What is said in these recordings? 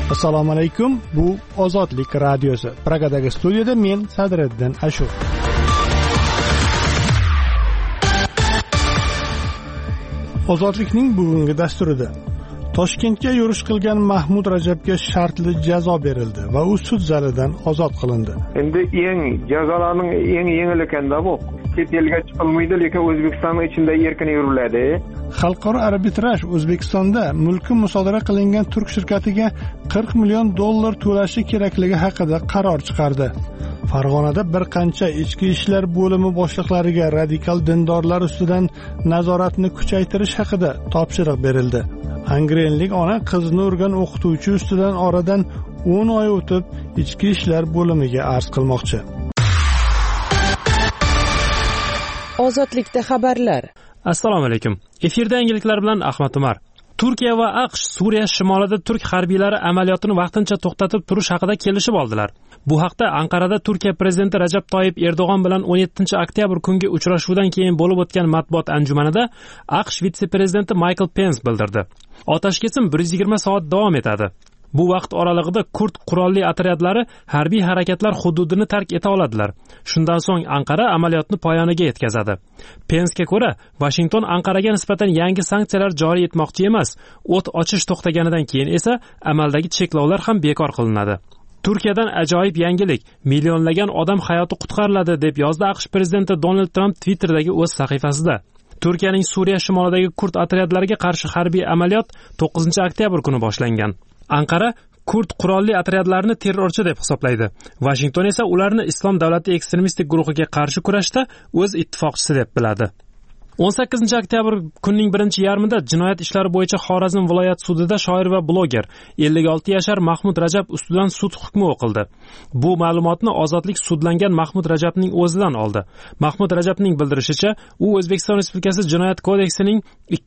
Assalomu alaykum. Bu Ozodlik radiosi. Pragadagi studiyada men Sadriddin Ashur. Ozodlikning bugungi dasturida Toshkentga yurish qilgan Mahmud Rajabga shartli jazo berildi va u sud zalidan ozod qilindi. Endi eng jazolarning eng yengil ekanda bu. Chet elga chiqilmaydi, lekin O'zbekistonning ichida erkin yuriladi. Xalqaro arbitraj O'zbekistonda mulki musodara qilingan turk shirkatiga $40 million to'lashi kerakligi haqida qaror chiqardi. Farg'onada bir qancha ichki ishlar bo'limi boshliqlariga radikal dindorlar ustidan nazoratni kuchaytirish haqida topshiriq berildi. Angrenlik ona qizini urgan o'qituvchi ustidan oradan 10 oy o'tib ichki ishlar bo'limiga arz qilmoqchi. Ozodlikda xabarlar. Assalomu alaykum. Efirda yangiliklar bilan Ahmad Umar. Turkiya va AQSh Suriya shimolida turk harbiylari amaliyotini vaqtincha to'xtatib turish haqida kelishib oldilar. Bu haqda Anqarada Turkiya prezidenti Rajab Toyyib Erdo'g'on bilan 17-oktyabr kungi uchrashuvdan keyin bo'lib o'tgan matbuot anjumanida AQSh vitse-prezidenti Michael Pence bildirdi. Otashkesim 120 soat davom etadi. Bu vaqt oralig'ida kurd qurolli otryadlari harbiy harakatlar hududini tark eta oladilar. Shundan so'ng Anqara amaliyotni poyoniga yetkazadi. Pensga ko'ra, Washington Anqaraga nisbatan yangi sanksiyalar joriy etmoqchi emas. O't ochish to'xtaganidan keyin esa amaldagi cheklovlar ham bekor qilinadi. Turkiyadan ajoyib yangilik, millionlagan odam hayoti qutqariladi deb yozdi AQSh prezidenti Donald Trump Twitter'dagi o'z sahifasida. Turkiyaning Suriya shimolidagi kurd otryadlariga qarshi harbiy amaliyot 9-oktyabr kuni boshlangan. Anqara kurd qurolli otryadlarini terrorchi deb hisoblaydi. Washington esa ularni Islom davlati ekstremistik guruhiga qarshi kurashda o'z ittifoqchisi deb biladi. 18-oktyabr kunning birinchi yarmida jinoyat ishlari bo'yicha Xorazm viloyat sudida shoir va bloger 56 yashar Mahmud Rajab ustidan sud hukmi o'qildi. Bu ma'lumotni Ozodlik sudlangan Mahmud Rajabning o'zidan oldi. Mahmud Rajabning bildirishicha, u O'zbekiston Respublikasi Jinoyat kodeksining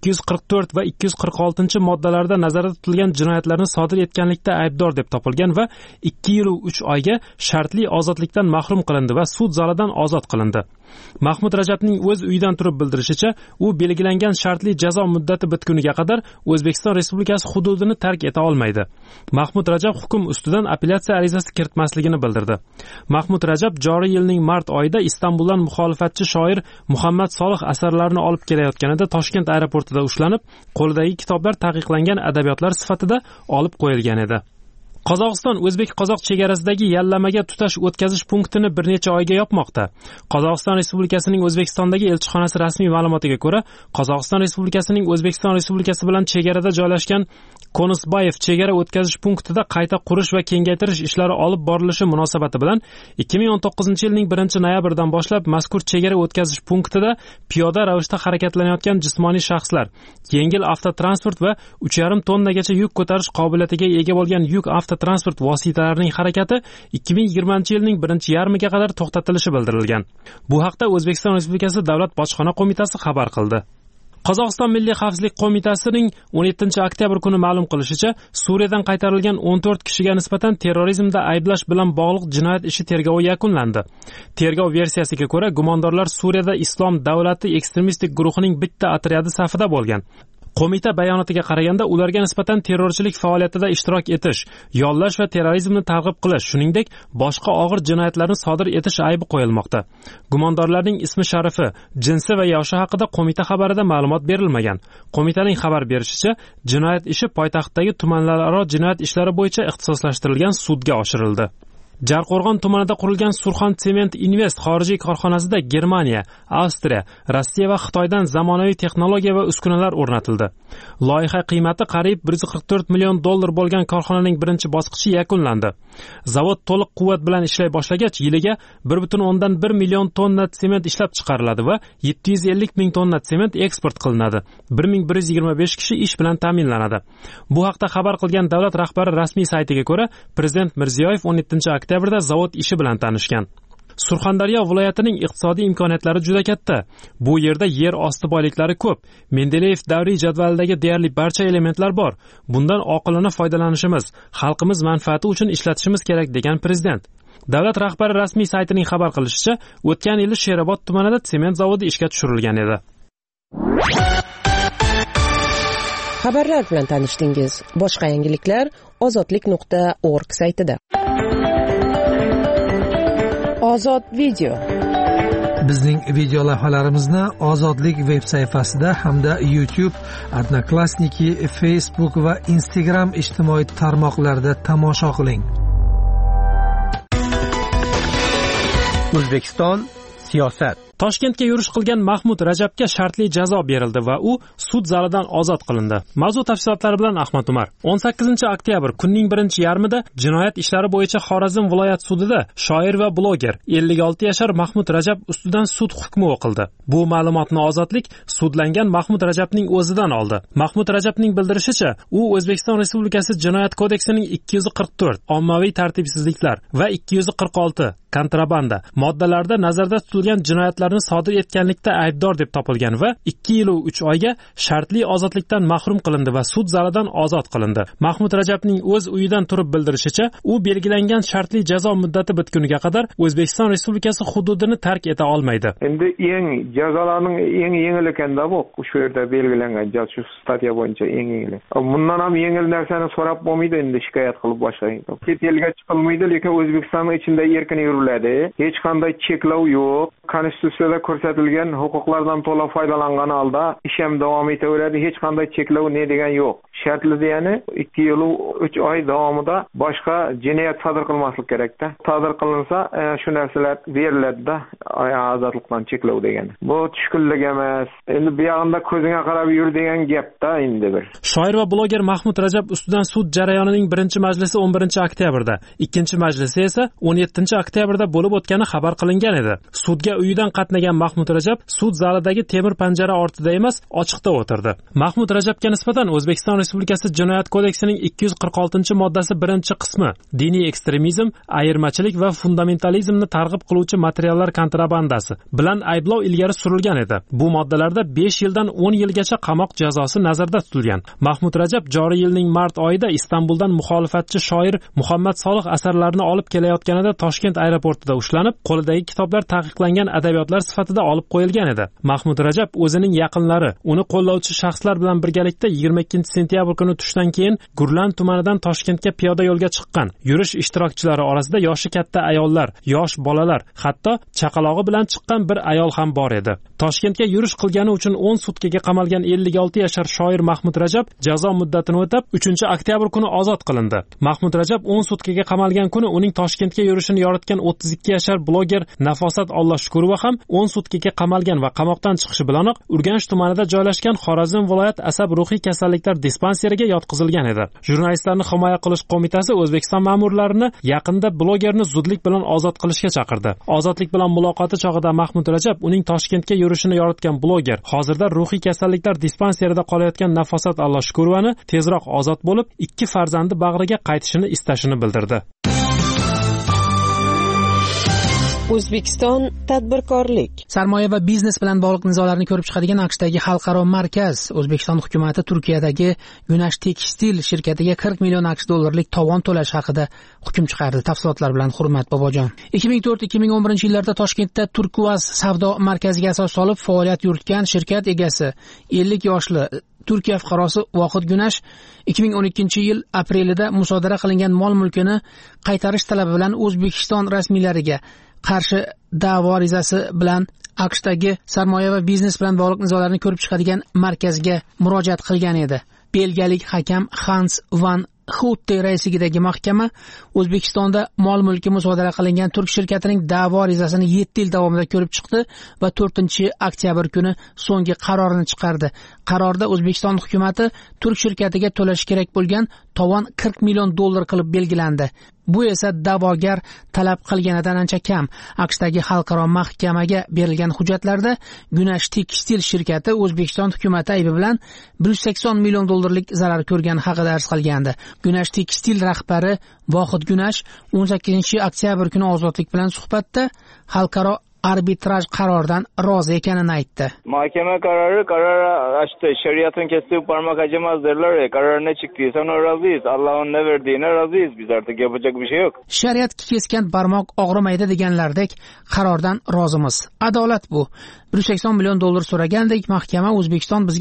244 va 246-moddalarida nazarda tutilgan jinoyatlarni sodir etganlikda aybdor deb topilgan va 2 yil 3 oyga shartli ozodlikdan mahrum qilindi va sud zalidan ozod qilindi. Mahmud Rajabning o'z uyidan turib bildirishicha, u belgilangan shartli jazo muddati bitguniga qadar O'zbekiston Respublikasi hududini tark eta olmaydi. Mahmud Rajab hukm ustidan apellyatsiya arizasi kiritmasligini bildirdi. Mahmud Rajab joriy yilning mart oyida Istanbuldan muxolifatchi shoir Muhammad Solih asarlarini olib kelayotganida Toshkent aeroportida ushlanib, qo'lidagi kitoblar taqiqlangan adabiyotlar sifatida olib qo'yilgan edi. Qozog'iston o'zbek-qozoq chegarasidagi yallamaga tutash o'tkazish punktini bir necha oyga yopmoqda. Qozog'iston Respublikasining O'zbekistondagi elchixonasi rasmiy ma'lumotiga ko'ra, Qozog'iston Respublikasining O'zbekiston Respublikasi bilan chegarada joylashgan Konusbayev chegara o'tkazish punktida qayta qurish va kengaytirish ishlari olib borilishi munosabati bilan 2019-yilning 1-noyabridan boshlab mazkur chegara o'tkazish punktida piyoda ravishda harakatlanayotgan jismoniy shaxslar, yengil avtotransport va 3,5 tonnagacha yuk ko'tarish qobiliyatiga ega bo'lgan yuk avtotransport vositalarining harakati 2020-yilning 1-yarmiga qadar to'xtatilishi bildirilgan. Bu haqda O'zbekiston Respublikasi Davlat bojxona qo'mitasi xabar qildi. Qozog'iston Milliy xavfsizlik qo'mitasining 17-oktyabr kuni ma'lum qilishicha, Suriyadan qaytarilgan 14 kishiga nisbatan terrorizmda ayblash bilan bog'liq jinoyat ishi tergovi yakunlandi. Tergov versiyasiga ko'ra, gumondorlar Suriyada Islom davlati ekstremistik guruhining bitta otryadi safida bo'lgan. Qo'mita bayonotiga qaraganda, ularga nisbatan terrorchilik faoliyatida ishtirok etish, yollash va terrorizmni targ'ib qilish, shuningdek, boshqa og'ir jinoyatlarni sodir etish aybi qo'yilmoqda. Gumondorlarning ismi sharifi, jinsi va yoshi haqida qo'mita xabarida ma'lumot berilmagan. Qo'mitaning xabar berishicha, jinoyat ishi poytaxtdagi tumanlararo jinoyat ishlari bo'yicha ixtisoslashtirilgan sudga oshirildi. Jarqo'rg'on tumanida qurilgan Surxon Sement Invest xorijiy korxonasida Germaniya, Avstriya, Rossiya va Xitoydan zamonaviy texnologiya va uskunalar o'rnatildi. Loyiha qiymati qariyb $144 million bo'lgan korxonaning birinchi bosqichi yakunlandi. Zavod to'liq quvvat bilan ishlay boshlagach, yiliga 1,1 million tonna sement ishlab chiqariladi va 750 ming tonna sement eksport qilinadi. 1125 kishi ish bilan ta'minlanadi. Bu haqda xabar qilgan davlat rahbari rasmiy saytiga ko'ra, Prezident Mirziyoyev 17-oktyabrda zavod ishi bilan tanishgan. Surxondaryo viloyatining iqtisodiy imkoniyatlari juda katta. Bu yerda yer osti boyliklari ko'p. Mendeleyev davriy jadvalidagi deyarli barcha elementlar bor. Bundan oqilona foydalanishimiz, xalqimiz manfaati uchun ishlatishimiz kerak degan prezident. Davlat rahbari rasmiy saytining xabar qilishicha, o'tgan yili Sherobod tumanida sement zavodi ishga tushirilgan edi. Xabarlar bilan tanishdingiz. Boshqa yangiliklar ozodlik.org saytida. Ozod video. Bizning video lavhalarimizni Ozodlik veb sayfasida hamda YouTube, Odnoklassniki, Facebook va Instagram ijtimoiy tarmoqlarida tomosha qiling. O'zbekiston siyosat. Toshkentga yurish qilgan Mahmud Rajabga shartli jazo berildi va u sud zalidan ozod qilindi. Mavzu tafsilotlari bilan Ahmad Umar. 18-oktyabr kunning birinchi yarmida jinoyat ishlari bo'yicha Xorazm viloyat sudida shoir va bloger 56 yashar Mahmud Rajab ustidan sud hukmi o'qildi. Bu ma'lumotni Ozodlik sudlangan Mahmud Rajabning o'zidan oldi. Mahmud Rajabning bildirishicha, u O'zbekiston Respublikasi Jinoyat kodeksining 244 ommaviy tartibsizliklar va 246 kontrabanda moddalarida nazarda tutilgan jinoyatlarni sodir etganlikda aybdor deb topilgan va 2 yil 3 oyga shartli ozodlikdan mahrum qilindi va sud zalidan ozod qilindi. Mahmud Rajabning o'z uyidan turib bildirishicha, u belgilangan shartli jazo muddati bitguniga qadar O'zbekiston Respublikasi hududini tark eta olmaydi. Endi jazolarning eng yengil ekanda bu shu yerda belgilangan shu statya bo'yicha eng yengil. Bundan ham yengil narsani so'rab bo'lmaydi, endi shikoyat qilib boshlang. Chet elga chiqilmaydi, lekin O'zbekistonning ichida erkin yuriladi. Hech qanday cheklov yo'q. Konstitutsiyada ko'rsatilgan huquqlardan to'liq foydalangan holda ish ham davom etaveradi. Hech qanday cheklov ne degan yo'q. Shartli degani 2 yil 3 oy davomida boshqa jinoyat sodir qilmaslik kerak-da. Sodir qilinsa, shu narsalar beriladi-da, ozodlikdan cheklov degani. Bu tushkunlik emas. Endi bu yog'ida ko'zingga qarab yur degan gap-da endi bir. Shoir va bloger Mahmud Rajab ustidan sud jarayonining birinchi majlisi 11-oktyabrda, ikkinchi majlisi esa 17-oktyabrda bo'lib o'tgani xabar qilingan edi. Sudga uyidan qatnagan Mahmud Rajab sud zalidagi temir panjara ortida emas, ochiqda o'tirdi. Mahmud Rajabga nisbatan O'zbekiston Respublikasi Jinoyat kodeksining 246-moddasi birinchi qismi diniy ekstremizm, ayirmachilik va fundamentalizmni targ'ib qiluvchi materiallar kontrabandasi bilan ayblov ilgari surilgan edi. Bu moddalarda 5 yildan 10 yilgacha qamoq jazosi nazarda tutilgan. Mahmud Rajab joriy yilning mart oyida Istanbuldan muxolifatchi shoir Muhammad Solih asarlarini olib kelayotganida Toshkent aeroportida ushlanib, qo'lidagi kitoblar taqiqlangan adabiyotlar sifatida olib qo'yilgan edi. Mahmud Rajab o'zining yaqinlari, uni qo'llovchi shaxslar bilan birgalikda 22-sentyabr kuni tushdan keyin Gurlan tumanidan Toshkentga piyoda yo'lga chiqqan. Yurish ishtirokchilari orasida yoshi katta ayollar, yosh bolalar, hatto chaqalog'i bilan chiqqan bir ayol ham bor edi. Toshkentga yurish qilgani uchun 10 sutkaga qamalgan 56 yashar shoir Mahmud Rajab jazo muddatini o'tab 3-oktyabr kuni ozod qilindi. Mahmud Rajab 10 sutkaga qamalgan kuni uning Toshkentga yurishini yoritgan 32 yashar bloger Nafosat Allohshukurova ham 10 sutkaga qamalgan va qamoqdan chiqishi bilanoq Urganch tumanida joylashgan Xorazm viloyat asab ruhiy kasalliklar dispanseriga yotqizilgan edi. Jurnalistlarni himoya qilish qo'mitasi O'zbekiston ma'murlarini yaqinda blogerni zudlik bilan ozod qilishga chaqirdi. Ozodlik bilan muloqoti chog'ida Mahmud Rajab uning Toshkentga yurishini yoritgan bloger, hozirda ruhiy kasalliklar dispanserida qolayotgan Nafosat Allohshukurovani tezroq ozod bo'lib, 2 farzandi bag'riga qaytishini istashini bildirdi. O'zbekiston tadbirkorlik. Sarmoya va biznes bilan bog'liq nizolarni ko'rib chiqadigan AQShdagi xalqaro markaz O'zbekiston hukumatı Turkiyadagi Güneş Tekstil shirkatiga 40 million AQSh dollarlik tovon to'lash haqida hukm chiqardi. Tafsilotlar bilan Hurmat Bobojon. 2004-2011 yillarda Toshkentda Turkuaz savdo markaziga asos solib faoliyat yuritgan shirkat egasi 50 yoshli Turkiya fuqarosi Vohid Güneş 2012-yil aprelida musodara qilingan mol-mulkini qaytarish talabi bilan O'zbekiston rasmiylariga qarshi da'vo arizasi bilan AQShdagi sarmoya va biznes bilan bog'liq nizolarni ko'rib chiqadigan markazga murojaat qilgan edi. Belgiyalik hakam Hans van Hutte raisligidagi mahkama O'zbekistonda mol-mulki musodara qilingan turk shirkatining da'vo arizasini 7 yil davomida ko'rib chiqdi va 4-oktyabr kuni so'nggi qarorini chiqardi. Qarorda O'zbekiston hukumatı turk shirkatiga to'lash kerak bo'lgan tovon 40 million dollar qilib belgilandi. Bu esa da'vogar talab qilganidan ancha kam. AQShdagi xalqaro mahkamaga berilgan hujjatlarda Güneş Tekstil shirkati O'zbekiston hukumatı aybi bilan 180 million dollarlik zarar ko'rgani haqida arz qilgandi. Güneş Tekstil rahbari Vohid Güneş 18-oktyabr kuni Ozodlik bilan suhbatda xalqaro arbitraj qaroridan rozi ekanini aytdi. Mahkeme karara açtı. Şeriatın kestiği parmak acımaz derler ya. Karar ne çıktıysa ona razıyız. Allah'ın ne verdiğine razıyız. Biz artık yapacak bir şey yok. Shariat kesgan barmoq og'rimaydi deganlardek qarordan rozimiz. Adolat bu. 180 million dollar so'ragandik, mahkama O'zbekiston bizga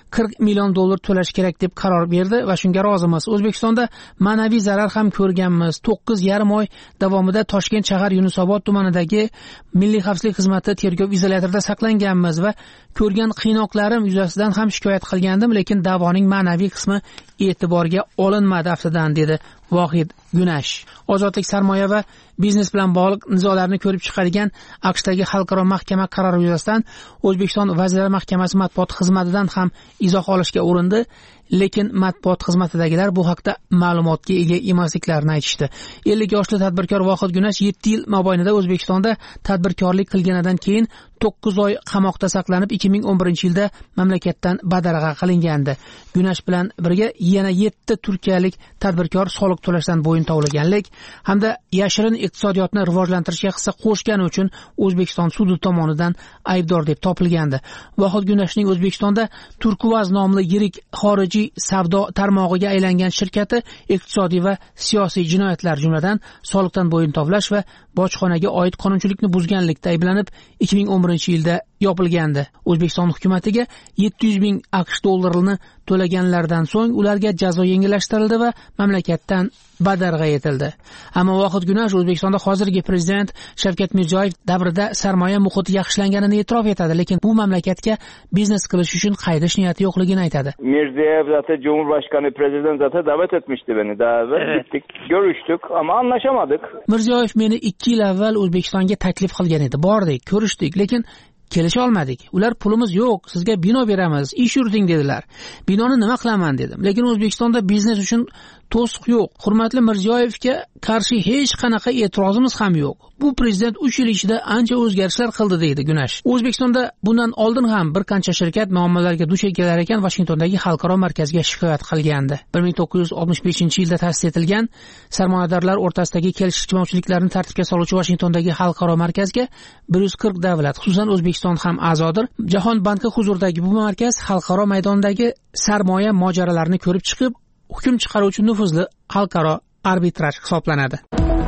$40 million to'lash kerak deb qaror berdi va shunga rozimiz. O'zbekistonda ma'naviy zarar ham ko'rganmiz. 9,5 oy davomida Toshkent shahar Yunusobod tumanidagi Milliy xavfsizlik xizmati tergov izolyatorida saqlanganmiz va ko'rgan qiynoqlarim yuzasidan ham shikoyat qilgandim, lekin da'voning ma'naviy qismi e'tiborga olinmadi aftidan, dedi Vohid Gunash. Ozodlik sarmoya va biznes bilan bog'liq nizolarni ko'rib chiqadigan AQShdagi xalqaro mahkama qarori yuzasidan O'zbekiston Vazirlar Mahkamasi matbuot xizmatidan ham izoh olishga urindi, lekin matbuot xizmatidagilar bu haqda ma'lumotga ega emasliklarini aytishdi. 50 yoshli tadbirkor Vohid Gunash 7 yil mobaynida O'zbekistonda tadbirkorlik qilganidan keyin 9 oy qamoqda saqlanib 2011-yilda mamlakatdan badarg'a qilingandi. Gunash bilan birga yana 7 turkiyalik tadbirkor soliq to'lashdan bo'yin tovlaganlik hamda yashirin iqtisodiyotni rivojlantirishga hissa qo'shgani uchun O'zbekiston sudi tomonidan aybdor deb topilgandi. Vohid Gunashning O'zbekistonda Turkvaz nomli yirik xorijiy savdo tarmog'iga aylangan shirkati iqtisodiy va siyosiy jinoyatlar jumladan soliqdan bo'yin tovlash va bojxonaga oid qonunchilikni buzganlikda ayblanib 2011-yilda yopilgandi. O'zbekiston hukumatiga 700 ming AQSh dollarini to'laganlardan so'ng ularga jazo yengillashtirildi va mamlakatdan badarg'a etildi. Ammo Vohid Gunash O'zbekistonda hozirgi prezident Shavkat Mirziyoyev davrida sarmoya muhiti yaxshilanganini e'tirof etadi, lekin bu mamlakatga biznes qilish uchun qaytish niyati yo'qligini aytadi. Mirziyoyev zaten Cumhurbaşkanı prezident zaten davet etmişti beni. Davet gittik, görüştük ama anlaşamadık. Mirziyoyev meni 2 yil avval O'zbekistonga taklif qilgan edi. Bordik, ko'rishdik, lekin kelisha olmadik. Ular pulimiz yo'q, sizga bino beramiz, ish yuriting dedilar. Binoni nima qilaman dedim. Lekin O'zbekistonda biznes uchun to'siq yo'q. Hurmatli Mirziyoyevga qarshi hech qanaqa e'tirozimiz ham yo'q. Bu prezident 3 yil ichida ancha o'zgarishlar qildi, deydi Gunash. O'zbekistonda bundan oldin ham bir qancha shirkat muammolarga duch kelgan ekan, Vashingtondagi xalqaro markazga shikoyat qilgandi. 1965-yilda ta'sis etilgan sarmoyadorlar o'rtasidagi kelishmovchiliklarni tartibga soluvchi Vashingtondagi xalqaro markazga 140 davlat, xususan O'zbekiston ham a'zodir. Jahon banki huzuridagi bu markaz xalqaro maydondagi sarmoya mojaralarini ko'rib chiqib, hukm chiqaruvchi nufuzli xalqaro arbitraj hisoblanadi.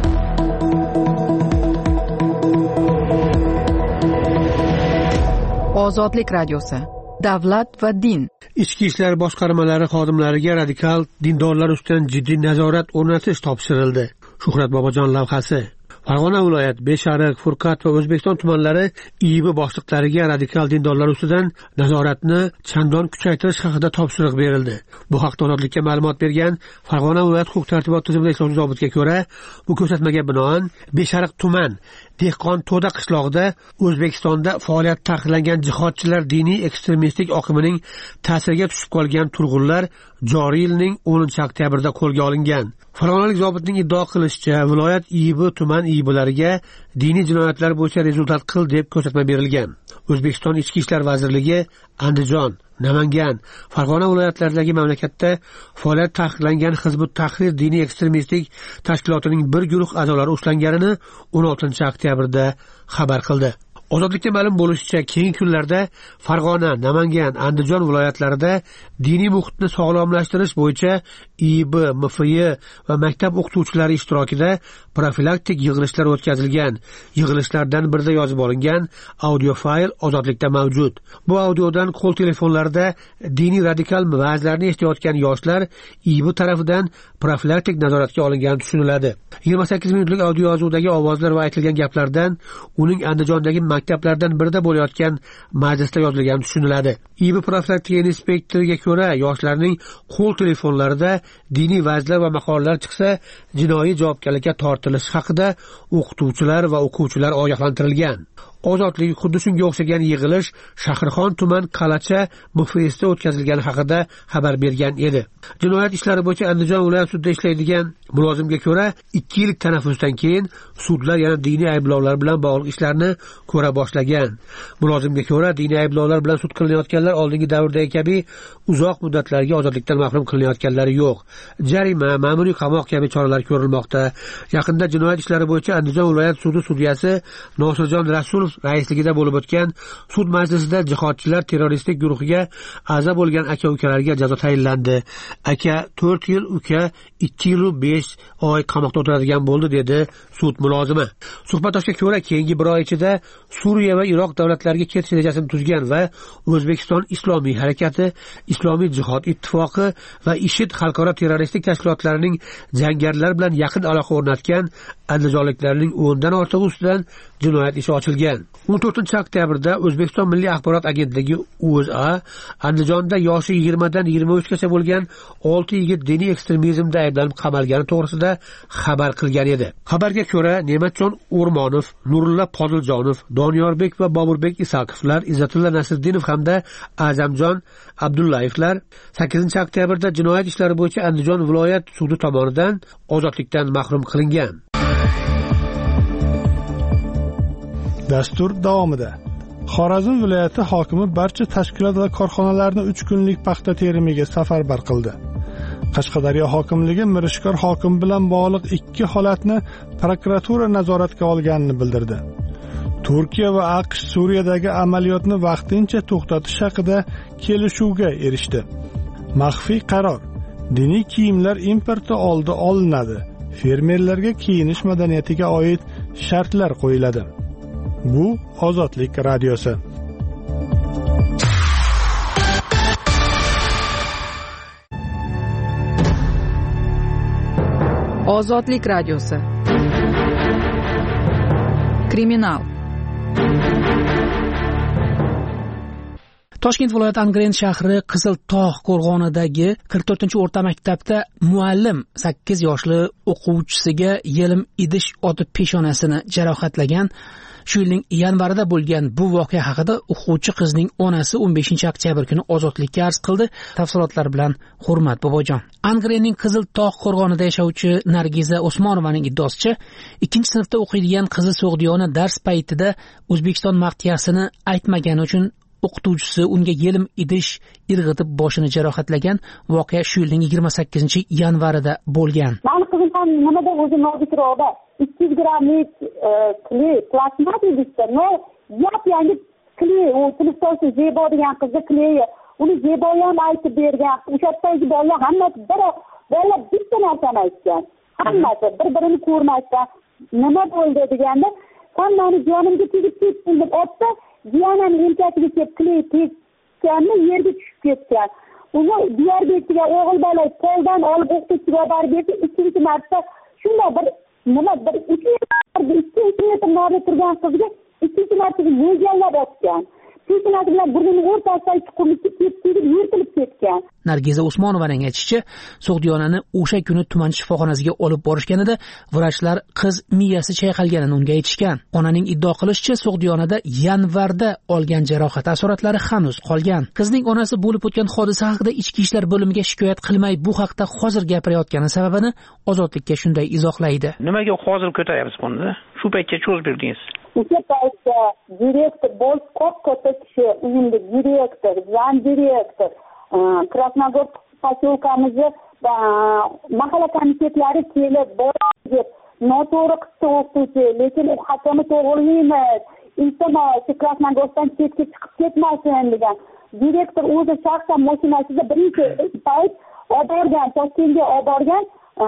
Ozodlik radiosi. Davlat va din. Ichki ishlar boshqarmalari xodimlariga radikal dindorlar ustidan jiddiy nazorat o'rnatish topshirildi. Shuhrat Bobojon lavhasi. Farg'ona viloyat, Beshariq, Furqat va O'zbekiston tumanlari IIB boshliqlariga radikal dindorlar ustidan nazoratni chandon kuchaytirish haqida topshiriq berildi. Bu haqda Ozodlikka ma'lumot bergan Farg'ona viloyat huquq-tartibot tizimida ishlovchi zobitga ko'ra, bu ko'rsatmaga binoan Beshariq tuman Dehqon To'da qishlog'ida O'zbekistonda faoliyat taqiqlangan jihodchilar diniy ekstremistik oqimining ta'siriga tushib qolgan turg'unlar joriy yilning 10-oktyabrda qo'lga olingan. Farg'onalik zobitning iddao qilishicha, viloyat IIB tuman IIBlariga diniy jinoyatlar bo'yicha rezultat qil deb ko'rsatma berilgan. O'zbekiston Ichki ishlar vazirligi Andijon, Namangan, Farg'ona viloyatlaridagi mamlakatda faoliyat taqiqlangan Hizbut Tahrir diniy ekstremistik tashkilotining bir guruh a'zolari ushlanganini 16-oktyabrda xabar qildi. Ozodlikka ma'lum bo'lishicha, keyingi kunlarda Farg'ona, Namangan, Andijon viloyatlarida diniy muhitni sog'lomlashtirish bo'yicha IIB, MFY va maktab o'qituvchilari ishtirokida profilaktik yig'ilishlar o'tkazilgan. Yig'ilishlardan birida yozib olingan audio fayl Ozodlikda mavjud. Bu audiodan qo'l telefonlarida diniy radikal va'zlarni eshitayotgan yoshlar IIB tarafidan profilaktik nazoratga olingani tushuniladi. 28 minutlik audio yozuvdagi ovozlar va aytilgan gaplardan uning Andijondagi maktablardan birida bo'layotgan majlisda yozilgani tushuniladi. IIB profilaktika inspektoriga ko'ra, yoshlarning qo'l telefonlarida diniy va'zlar va maqolalar chiqsa, jinoiy javobgarlikka tortilish haqida o'qituvchilar va o'quvchilar ogohlantirilgan. Ozodlik xuddi shunga o'xshagan yig'ilish Shahrixon tuman Qalacha MFSda o'tkazilgani haqida xabar bergan edi. Jinoyat ishlari bo'yicha Andijon viloyat sudida ishlaydigan mulozimga ko'ra, 2 yillik tanaffusdan keyin sudlar yana diniy ayblovlar bilan bog'liq ishlarni ko'ra boshlagan. Mulozimga ko'ra, diniy ayblovlar bilan sud qilinayotganlar oldingi davrdagi kabi uzoq muddatlarga ozodlikdan mahrum qilinayotganlari yo'q. Jarima, ma'muriy qamoq kabi choralar ko'rilmoqda. Yaqinda jinoyat ishlari bo'yicha Andijon viloyat sudi sudyasi Nosirjon Rasulov Abduraimov raisligida bo'lib o'tgan sud majlisida jihodchilar terroristik guruhiga a'zo bo'lgan aka-ukalarga jazo tayinlandi. Aka 4 yil, uka 2 yil 5 oy qamoqda o'tiradigan bo'ldi, dedi sud mulozimi. Suhbatdoshga ko'ra, keyingi bir oy ichida Suriya va Iroq davlatlariga ketish rejasini tuzgan va O'zbekiston Islomiy harakati, Islomiy jihod ittifoqi va IShID xalqaro terroristik tashkilotlarining jangarilar bilan yaqin aloqa o'rnatgan andijonliklarning 10 dan ortig'i ustidan jinoyat ishi ochilgan. 14-oktyabrda O'zbekiston Milliy axborot agentligi O'zA Andijonda yoshi 20 dan 23 gacha bo'lgan 6 yigit diniy ekstremizmda ayblanib qamalgani to'g'risida xabar qilgan edi. Xabarga ko'ra, Ne'matjon O'rmonov, Nurulla Podiljonov, Doniyorbek va Boburbek Isakovlar, Izzatulla Nasriddinov hamda Azamjon Abdullayevlar 8-oktyabrda jinoyat ishlari bo'yicha Andijon viloyat sudi tomonidan ozodlikdan mahrum qilingan. Dastur davomida Xorazm viloyati hokimi barcha tashkilot va korxonalarni 3 kunlik paxta terimiga safarbar qildi. Qashqadaryo hokimligi Mirishkor hokim bilan bog'liq 2 holatni prokuratura nazoratga olganini bildirdi. Turkiya va AQSh Suriyadagi amaliyotni vaqtincha to'xtatish haqida kelishuvga erishdi. Maxfiy qaror: diniy kiyimlar importi oldi olinadi. Fermerlarga kiyinish madaniyatiga oid shartlar qo'yiladi. Bu Ozodlik radiosi. Ozodlik radiosi. Kriminal. Toshkent viloyati Angren shahri Qiziltog' qo'rg'onidagi 44-o'rta maktabda muallim 8 yoshli o'quvchisiga yelim idish otib peshonasini jarohatlagan. Shu yilning yanvarida bo'lgan bu voqea haqida o'quvchi qizning onasi 15-oktyabr kuni ozodlikka arz qildi. Tafsilotlar bilan Hurmat Bobojon. Angrenning Qiziltog' qo'rg'onida yashovchi Nargiza Osmonovaning iddaosicha, 2-sinfda o'qiydigan qizi So'g'diyona dars paytida O'zbekiston maqtiyasini aytmagani uchun o'qituvchisi unga yelim idish irg'itib boshini jarohatlagan. Voqea shu yilning 28-yanvarida bo'lgan. Men qizim ham nimada o'zi nogitroqda 200 grammlik kley plastik idishda, no yangi kley, u sinfdoshi Zebo degan qizni kleyi, uni Zebo ham aytib bergan. O'sha paytda bolalar hammasi bolalar bitta narsani aytgan. Hammasi bir-birini ko'rmasdan nima bo'ldi deganda, "Sen meni jonimga tegib ketding" deb otdi. Diyanani yelkasiga kelib kley tekkanni yerga tushib ketgan. Uni Diyorbekga o'g'il bola qo'ldan olib o'qituvchiga olib berdi. 2 marta shunday bir 2 metr narida turgan qizga 2 martaga mo'ljallab otgan. Peshonasi bilan burnining o'rtasidagi chuqurlikka ketib yirtilib ketgan. Nargiza Usmonovaning aytishicha, So'g'diyonani o'sha kuni tuman shifoxonasiga olib borishganida vrachlar qiz miyasi chayqalganini unga aytishgan. Onaning iddao qilishicha, So'g'diyonada yanvarda olgan jarohat asoratlari hanuz qolgan. Qizning onasi bo'lib o'tgan hodisa haqida Ichki ishlar bo'limiga shikoyat qilmay, bu haqda hozir gapirayotgani sababini Ozodlikka shunday izohlaydi. Nimaga hozir ko'taryapsiz buni? Shu paytga cho'zib berdingiz. O'sha paytda direktor bo'l katta kishi, uyimda direktor, zam direktor, Krasnogorsk posyolkamizni mahalla komitetlari kelib deb noto'g'ri qildi o'qituvchi, lekin u xatoni to'g'rilaymiz. Iltimos, Krasnogorskdan chetga chiqib ketmasin degan. Direktor o'zi shaxsan mashinasida birinchi payt olib borgan, Toshkentga olib borgan,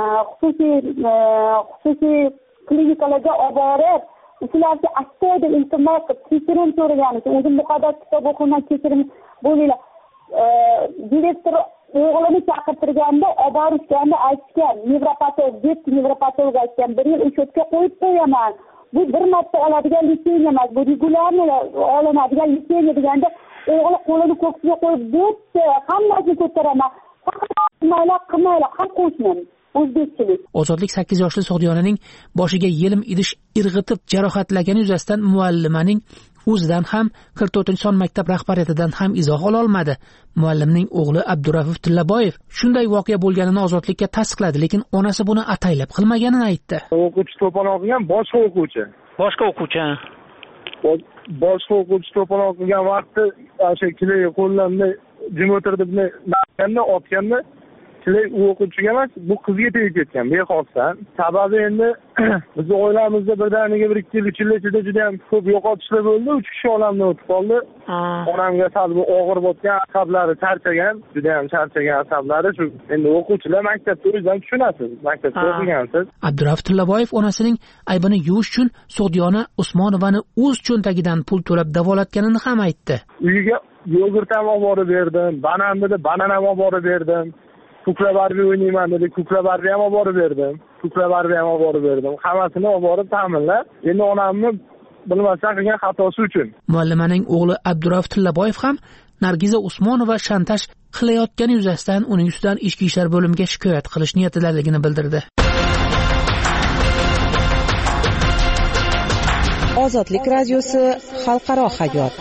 xususiy klinikalarga olib borib, ularga astoydil iltimos qilib kechirim so'ragan. O'zim muqaddas kitob o'qigan kechirim bo'linglar. Direktor o'g'lini chaqirtirganda, olib borishganda aytgan, nevropatolog aytgan, 1 yil uchetga qo'yib qo'yaman. Bu bir marta oladigan litseniya emas, bu regularniy olinadigan litseniya deganda, o'g'li qo'lini ko'ksiga qo'yib, "Bo'pti, hammasini ko'taraman. Faqat qilmaylar, ham qo'shnim." O'zbekchilik. Ozodlik 8 yoshli So'g'diyonaning boshiga yelim idish irg'itib jarohatlagani yuzasidan muallimaning o'zidan ham 44-son maktab rahbariyatidan ham izoh ola olmadi. Muallimning o'g'li Abdurafif Tillaboyev shunday voqea bo'lganini Ozodlikka tasdiqladi, lekin onasi buni ataylab qilmaganini aytdi. O'quvchi to'polon qilgan boshqa o'quvchi. Boshqa o'quvchi. Boshqa o'quvchi to'polon qilgan vaqtda o'sha kley qo'llanma jim o'tirdi, buni otganda Kley u o'quvchiga emas, bu qizga tegib ketgan bexosdan. Sababi endi bizni oilamizda birdaniga 1-2 yil ichida juda ham ko'p yo'qotishlar bo'ldi. 3 kishi olamdan o'tib qoldi. Onamga sal bu og'ir bo'lgan, asablari charchagan, juda ham charchagan asablari. Shu endi o'quvchilar maktabda o'zingizdan tushunasiz. Maktabda o'qigansiz. Abdurauf Tillavoyev onasining aybini yuvish uchun Sug'diyona Usmonovani o'z cho'ntagidan pul to'lab davolatganini ham aytdi. Uyiga yogurt ham olib borib berdim, banan dedi, banan ham olib borib berdim. Kukla Barbie o'ynayman dedi, Kukla Barbie ham olib borib berdim. Kukla Barbie ham olib borib berdim. Hammasini olib borib ta'minlab, endi onamni bilmasdan qilgan xatosi uchun. Muallimaning o'g'li Abdurauf Tillavoyev ham Nargiza Usmonova shantaj qilayotgani yuzasidan uning ustidan ichki ishlar bo'limiga shikoyat qilish niyatidaligini bildirdi. Ozodlik radiosi xalqaro hayot.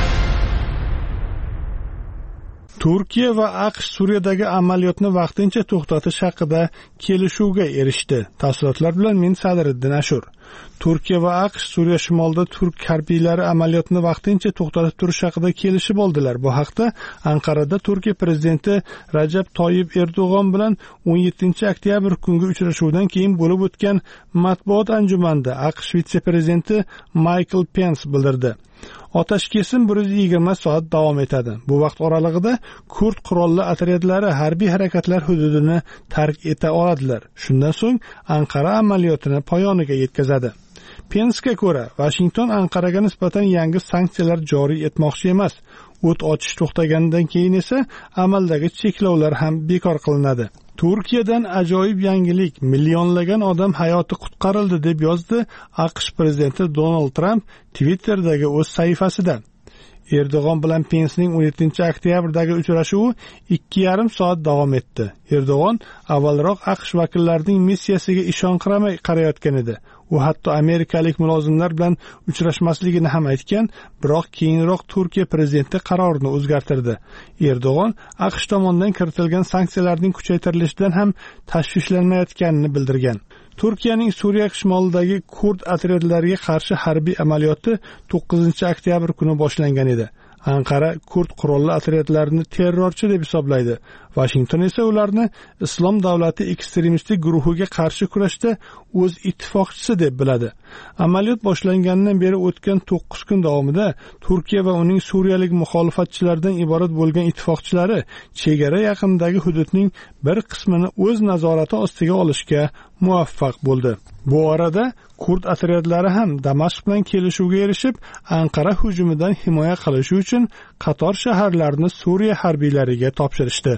Turkiya va AQSh Suriyadagi amaliyotni vaqtincha to'xtatish haqida kelishuvga erishdi. Tafsilotlar bilan men Sadriddin Ashur. Turkiya va AQSh Suriya shimolida turk harbiylari amaliyotni vaqtincha to'xtatib turish haqida kelishib oldilar. Bu haqda Anqarada Turkiya prezidenti Rajab Toyyib Erdo'g'on bilan 17-oktyabr kungi uchrashuvdan keyin bo'lib o'tgan matbuot anjumanida AQSh vitse-prezidenti Michael Pence bildirdi. Otashkesim 120 soat davom etadi. Bu vaqt oralig'ida kurd qurolli otryadlari harbiy harakatlar hududini tark eta oladilar. Shundan so'ng Anqara amaliyotini poyoniga yetkazadi. Penska ko'ra, Washington Anqaraga nisbatan yangi sanksiyalar joriy etmoqchi emas. O't ochish to'xtagandan keyin esa amaldagi cheklovlar ham bekor qilinadi. Turkiyadan ajoyib yangilik, millionlagan odam hayoti qutqarildi deb yozdi AQSh prezidenti Donald Trump Twitter'dagi o'z sahifasida. Erdo'g'on bilan Pencening 17-oktyabrdagi uchrashuvi 2,5 soat davom etdi. Erdo'g'on avvalroq AQSh vakillarining missiyasiga ishonqiramay qarayotgan edi. U hatto amerikalik mulozimlar bilan uchrashmasligini ham aytgan, biroq keyinroq Turkiya prezidenti qarorini o'zgartirdi. Erdo'g'on AQSh tomonidan kiritilgan sanksiyalarning kuchaytirilishidan ham tashvishlanmayotganini bildirgan. Turkiyaning Suriya shimolidagi kurd otryadlariga qarshi harbiy amaliyoti 9-oktyabr kuni boshlangan edi. Anqara kurd qurolli otryadlarini terrorchi deb hisoblaydi. Washington esa ularni Islom davlati ekstremistik guruhiga qarshi kurashda o'z ittifoqchisi deb biladi. Amaliyot boshlangandan beri o'tgan 9 kun davomida Turkiya va uning suriyalik muxolifatchilardan iborat bo'lgan ittifoqchilari chegara yaqinidagi hududning bir qismini o'z nazorati ostiga olishga muvaffaq bo'ldi. Bu orada kurd otryadlari ham Damashq bilan kelishuvga erishib, Anqara hujumidan himoya qilish uchun qator shaharlarni Suriya harbiylariga topshirishdi.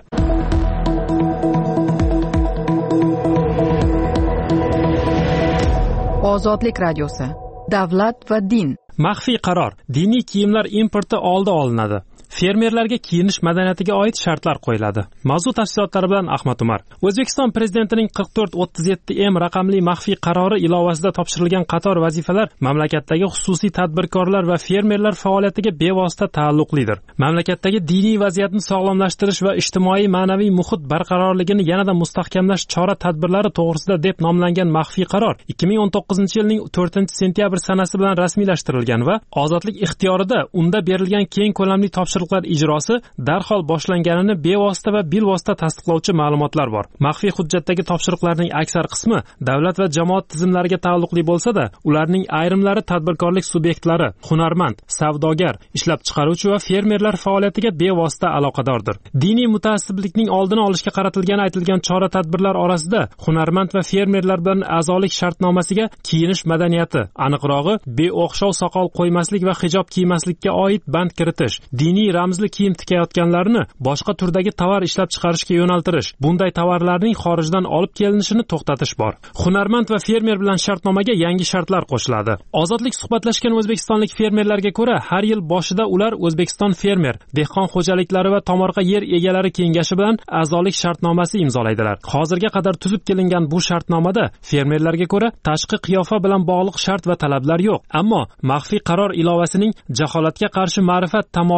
Ozodlik radiosi. Davlat va din. Maxfiy qaror. Diniy kiyimlar importi oldi olinadi. Fermerlarga kiyinish madaniyatiga oid shartlar qo'yiladi. Mavzu tafsilotlari bilan Ahmad Umar. O'zbekiston prezidentining 4437M raqamli maxfiy qarori ilovasida topshirilgan qator vazifalar mamlakatdagi xususiy tadbirkorlar va fermerlar faoliyatiga bevosita taalluqlidir. Mamlakatdagi diniy vaziyatni sog'lomlashtirish va ijtimoiy ma'naviy muhit barqarorligini yanada mustahkamlash chora-tadbirlari to'g'risida deb nomlangan maxfiy qaror 2019-yilning 4-sentyabr sanasi bilan rasmiylashtirilgan va ozodlik ixtiyorida unda berilgan keng ko'lamli topshiriqlar ijrosi darhol boshlanganini bevosita va bilvosita tasdiqlovchi ma'lumotlar bor. Maxfiy hujjatdagi topshiriqlarning aksar qismi davlat va jamoat tizimlariga taalluqli bo'lsa-da, ularning ayrimlari tadbirkorlik subyektlari, hunarmand, savdogar, ishlab chiqaruvchi va fermerlar faoliyatiga bevosita aloqadordir. Diniy mutaassiblikning oldini olishga qaratilgani aytilgan chora-tadbirlar orasida hunarmand va fermerlar bilan a'zolik shartnomasiga kiyinish madaniyati, aniqrog'i beo'xshov soqol qo'ymaslik va hijob kiymaslikka oid band kiritish, diniy ramzli kiyim tikayotganlarni boshqa turdagi tovar ishlab chiqarishga yo'naltirish, bunday tovarlarning xorijdan olib kelinishini to'xtatish bor. Hunarmand va fermer bilan shartnomaga yangi shartlar qo'shiladi. Ozodlik suhbatlashgan o'zbekistonlik fermerlarga ko'ra, har yil boshida ular O'zbekiston fermer, dehqon xo'jaliklari va tomorqa yer egalari kengashi bilan a'zolik shartnomasi imzolaydilar. Hozirga qadar tuzib kelingan bu shartnomada fermerlarga ko'ra tashqi qiyofa bilan bog'liq shart va talablar yo'q. Ammo maxfiy qaror ilovasining jaholatga qarshi ma'rifat tamoyili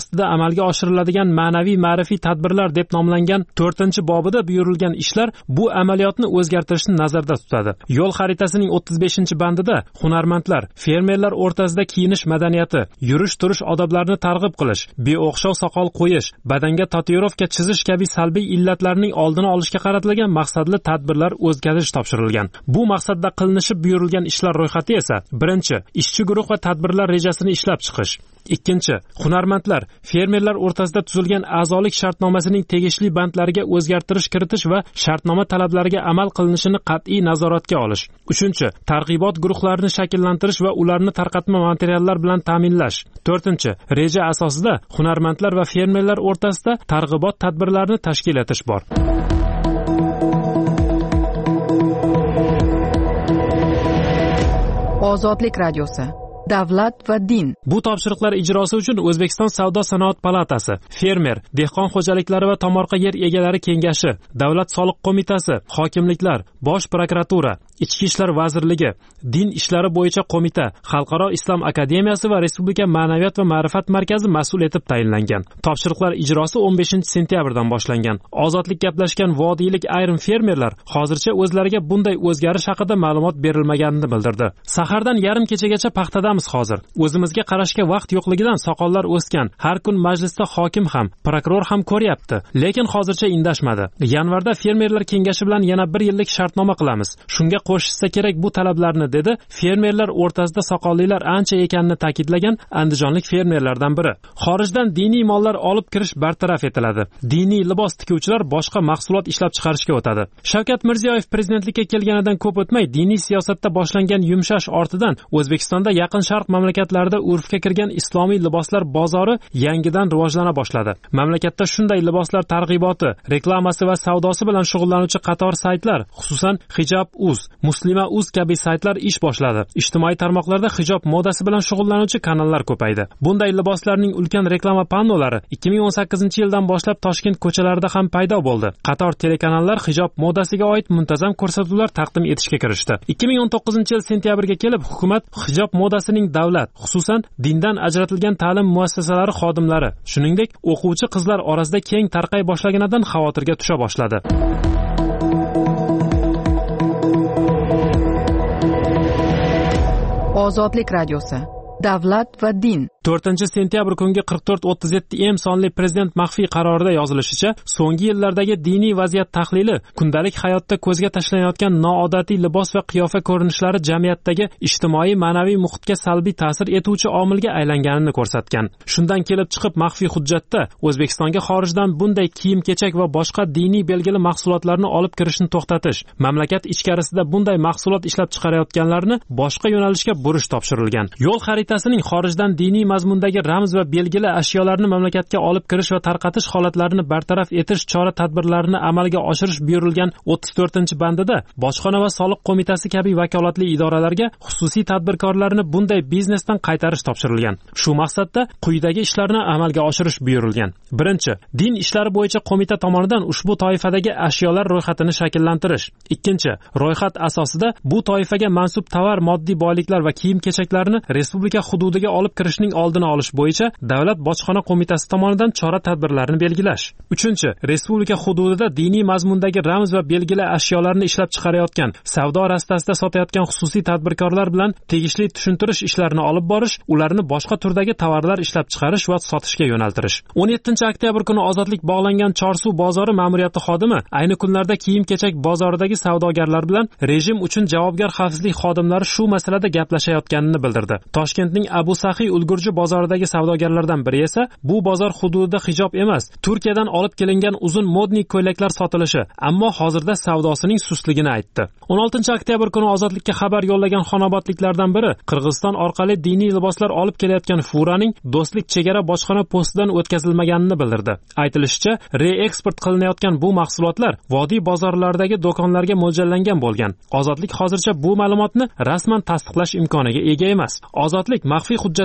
ostida amalga oshiriladigan ma'naviy ma'rifiy tadbirlar deb nomlangan 4-bobida buyurilgan ishlar bu amaliyotni o'zgartirishni nazarda tutadi. Yo'l xaritasining 35-bandida hunarmandlar, fermerlar o'rtasida kiyinish madaniyati, yurish-turish odoblarini targ'ib qilish, beo'xshov soqol qo'yish, badanga tatuirovka chizish kabi salbiy illatlarning oldini olishga qaratilgan maqsadli tadbirlar o'tkazish topshirilgan. Bu maqsadda qilinishib buyurilgan ishlar ro'yxati esa: 1. ishchi guruh va tadbirlar rejasini ishlab chiqish. 2. hunarmandlar, fermerlar o'rtasida tuzilgan a'zolik shartnomasining tegishli bandlariga o'zgartirish kiritish va shartnoma talablariga amal qilinishini qat'iy nazoratga olish. 3. targ'ibot guruhlarini shakllantirish va ularni tarqatma materiallar bilan ta'minlash. 4. reja asosida hunarmandlar va fermerlar o'rtasida targ'ibot tadbirlarini tashkil etish bor. Ozodlik radiosi. Davlat va din. Bu topshiriqlar ijrosi uchun O'zbekiston Savdo-sanoat palatasi, Fermer, dehqon xo'jaliklari va tomorqa yer egalari kengashi, Davlat soliq qo'mitasi, hokimliklar, Bosh prokuratura, Ichki ishlar vazirligi, Din ishlari bo'yicha qo'mita, Xalqaro islom akademiyasi va Respublika ma'naviyat va ma'rifat markazi mas'ul etib tayinlangan. Topshiriqlar ijrosi 15-sentyabrdan boshlangan. Ozodlik gaplashgan vodiylik ayrim fermerlar hozircha o'zlariga bunday o'zgarish haqida ma'lumot berilmaganini bildirdi. Sahardan yarim kechagacha paxtadamiz hozir. O'zimizga qarashga vaqt yo'qligidan soqollar o'sgan. Har kun majlisda hokim ham, prokuror ham ko'ryapti, lekin hozircha indashmadi. Yanvarda fermerlar kengashi bilan yana 1 yillik shartnoma qilamiz. Shunga qo'shishsa kerak bu talablarni, dedi fermerlar o'rtasida soqollilar ancha ekanini ta'kidlagan andijonlik fermerlardan biri. Xorijdan diniy mollar olib kirish bartaraf etiladi. Diniy libos tikuvchilar boshqa mahsulot ishlab chiqarishga o'tadi. Shavkat Mirziyoyev prezidentlikka kelganidan ko'p o'tmay diniy siyosatda boshlangan yumshash ortidan O'zbekistonda Yaqin Sharq mamlakatlarida urfga kirgan islomiy liboslar bozori yangidan rivojlana boshladi. Mamlakatda shunday liboslar targ'iboti, reklamasi va savdosi bilan shug'ullanuvchi qator saytlar, xususan Hijab.uz, Muslima.uz kabi saytlar ish boshladi. Ijtimoiy tarmoqlarda hijob modasi bilan shug'ullanuvchi kanallar ko'paydi. Bunday liboslarning ulkan reklama pannolari 2018-yildan boshlab Toshkent ko'chalarida ham paydo bo'ldi. Qator telekanallar hijob modasiga oid muntazam ko'rsatuvlar taqdim etishga kirishdi. 2019-yil sentyabrga kelib hukumat hijob modasining davlat, xususan dindan ajratilgan ta'lim muassasalari xodimlari, shuningdek o'quvchi qizlar orasida keng tarqay boshlaganidan xavotirga tusha boshladi. Ozodlik radiosi. Davlat va din. 4-sentyabr kungi 4437 sonli prezident maxfiy qarorida yozilishicha, so'nggi yillardagi diniy vaziyat tahlili kundalik hayotda ko'zga tashlanayotgan noodatiy libos va qiyofa ko'rinishlari jamiyatdagi ijtimoiy ma'naviy muhitga salbiy ta'sir etuvchi omilga aylanganini ko'rsatgan. Shundan kelib chiqib maxfiy hujjatda O'zbekistonga xorijdan bunday kiyim-kechak va boshqa diniy belgili mahsulotlarni olib kirishni to'xtatish, mamlakat ichkarisida bunday mahsulot ishlab chiqarayotganlarni boshqa yo'nalishga burish topshirilgan. Yo'l xaritasining xorijdan diniy mazmundagi ramz va belgili ashyolarni mamlakatga olib kirish va tarqatish holatlarini bartaraf etish chora-tadbirlarini amalga oshirish buyurilgan 34-bandida bojxona va soliq qo'mitasi kabi vakolatli idoralarga xususiy tadbirkorlarni bunday biznesdan qaytarish topshirilgan. Shu maqsadda quyidagi ishlarni amalga oshirish buyurilgan. 1. Din ishlari bo'yicha qo'mita tomonidan ushbu toifadagi ashyolar ro'yxatini shakllantirish. 2. Ro'yxat asosida bu toifaga mansub tovar, moddiy boyliklar va kiyim-kechaklarni respublika hududiga olib kirishning oldini olish bo'yicha Davlat bojxona qo'mitasi tomonidan chora-tadbirlarni belgilash. 3. Respublika hududida diniy mazmundagi ramz va belgili ashyolarni ishlab chiqarayotgan, savdo rastasida sotayotgan xususiy tadbirkorlar bilan tegishli tushuntirish ishlarini olib borish, ularni boshqa turdagi tovarlar ishlab chiqarish va sotishga yo'naltirish. 17-oktyabr kuni ozodlik bog'langan Chorsuv bozori ma'muriyati xodimi ayni kunlarda kiyim-kechak bozoridagi savdogarlar bilan rejim uchun javobgar xavfsizlik xodimlari shu masalada gaplashayotganini bildirdi. Toshkentning Abu Sahiy ulgurji bozoridagi savdogarlardan biri esa bu bozor hududida hijob emas, Turkiyadan olib kelingan uzun modniy ko'ylaklar sotilishi, ammo hozirda savdosining sustligini aytdi. 16-oktyabr kuni ozodlikka xabar yo'llagan xonobodliklardan biri Qirg'iziston orqali diniy liboslar olib kelayotgan furaning Do'stlik chegara bojxona postidan o'tkazilmaganini bildirdi. Aytilishicha, reeksport qilinayotgan bu mahsulotlar vodiy bozorlaridagi do'konlarga mo'ljallangan bo'lgan. Ozodlik hozircha bu ma'lumotni rasman tasdiqlash imkoniga ega emas. Ozodlik maxfiy hujjatda belgilangan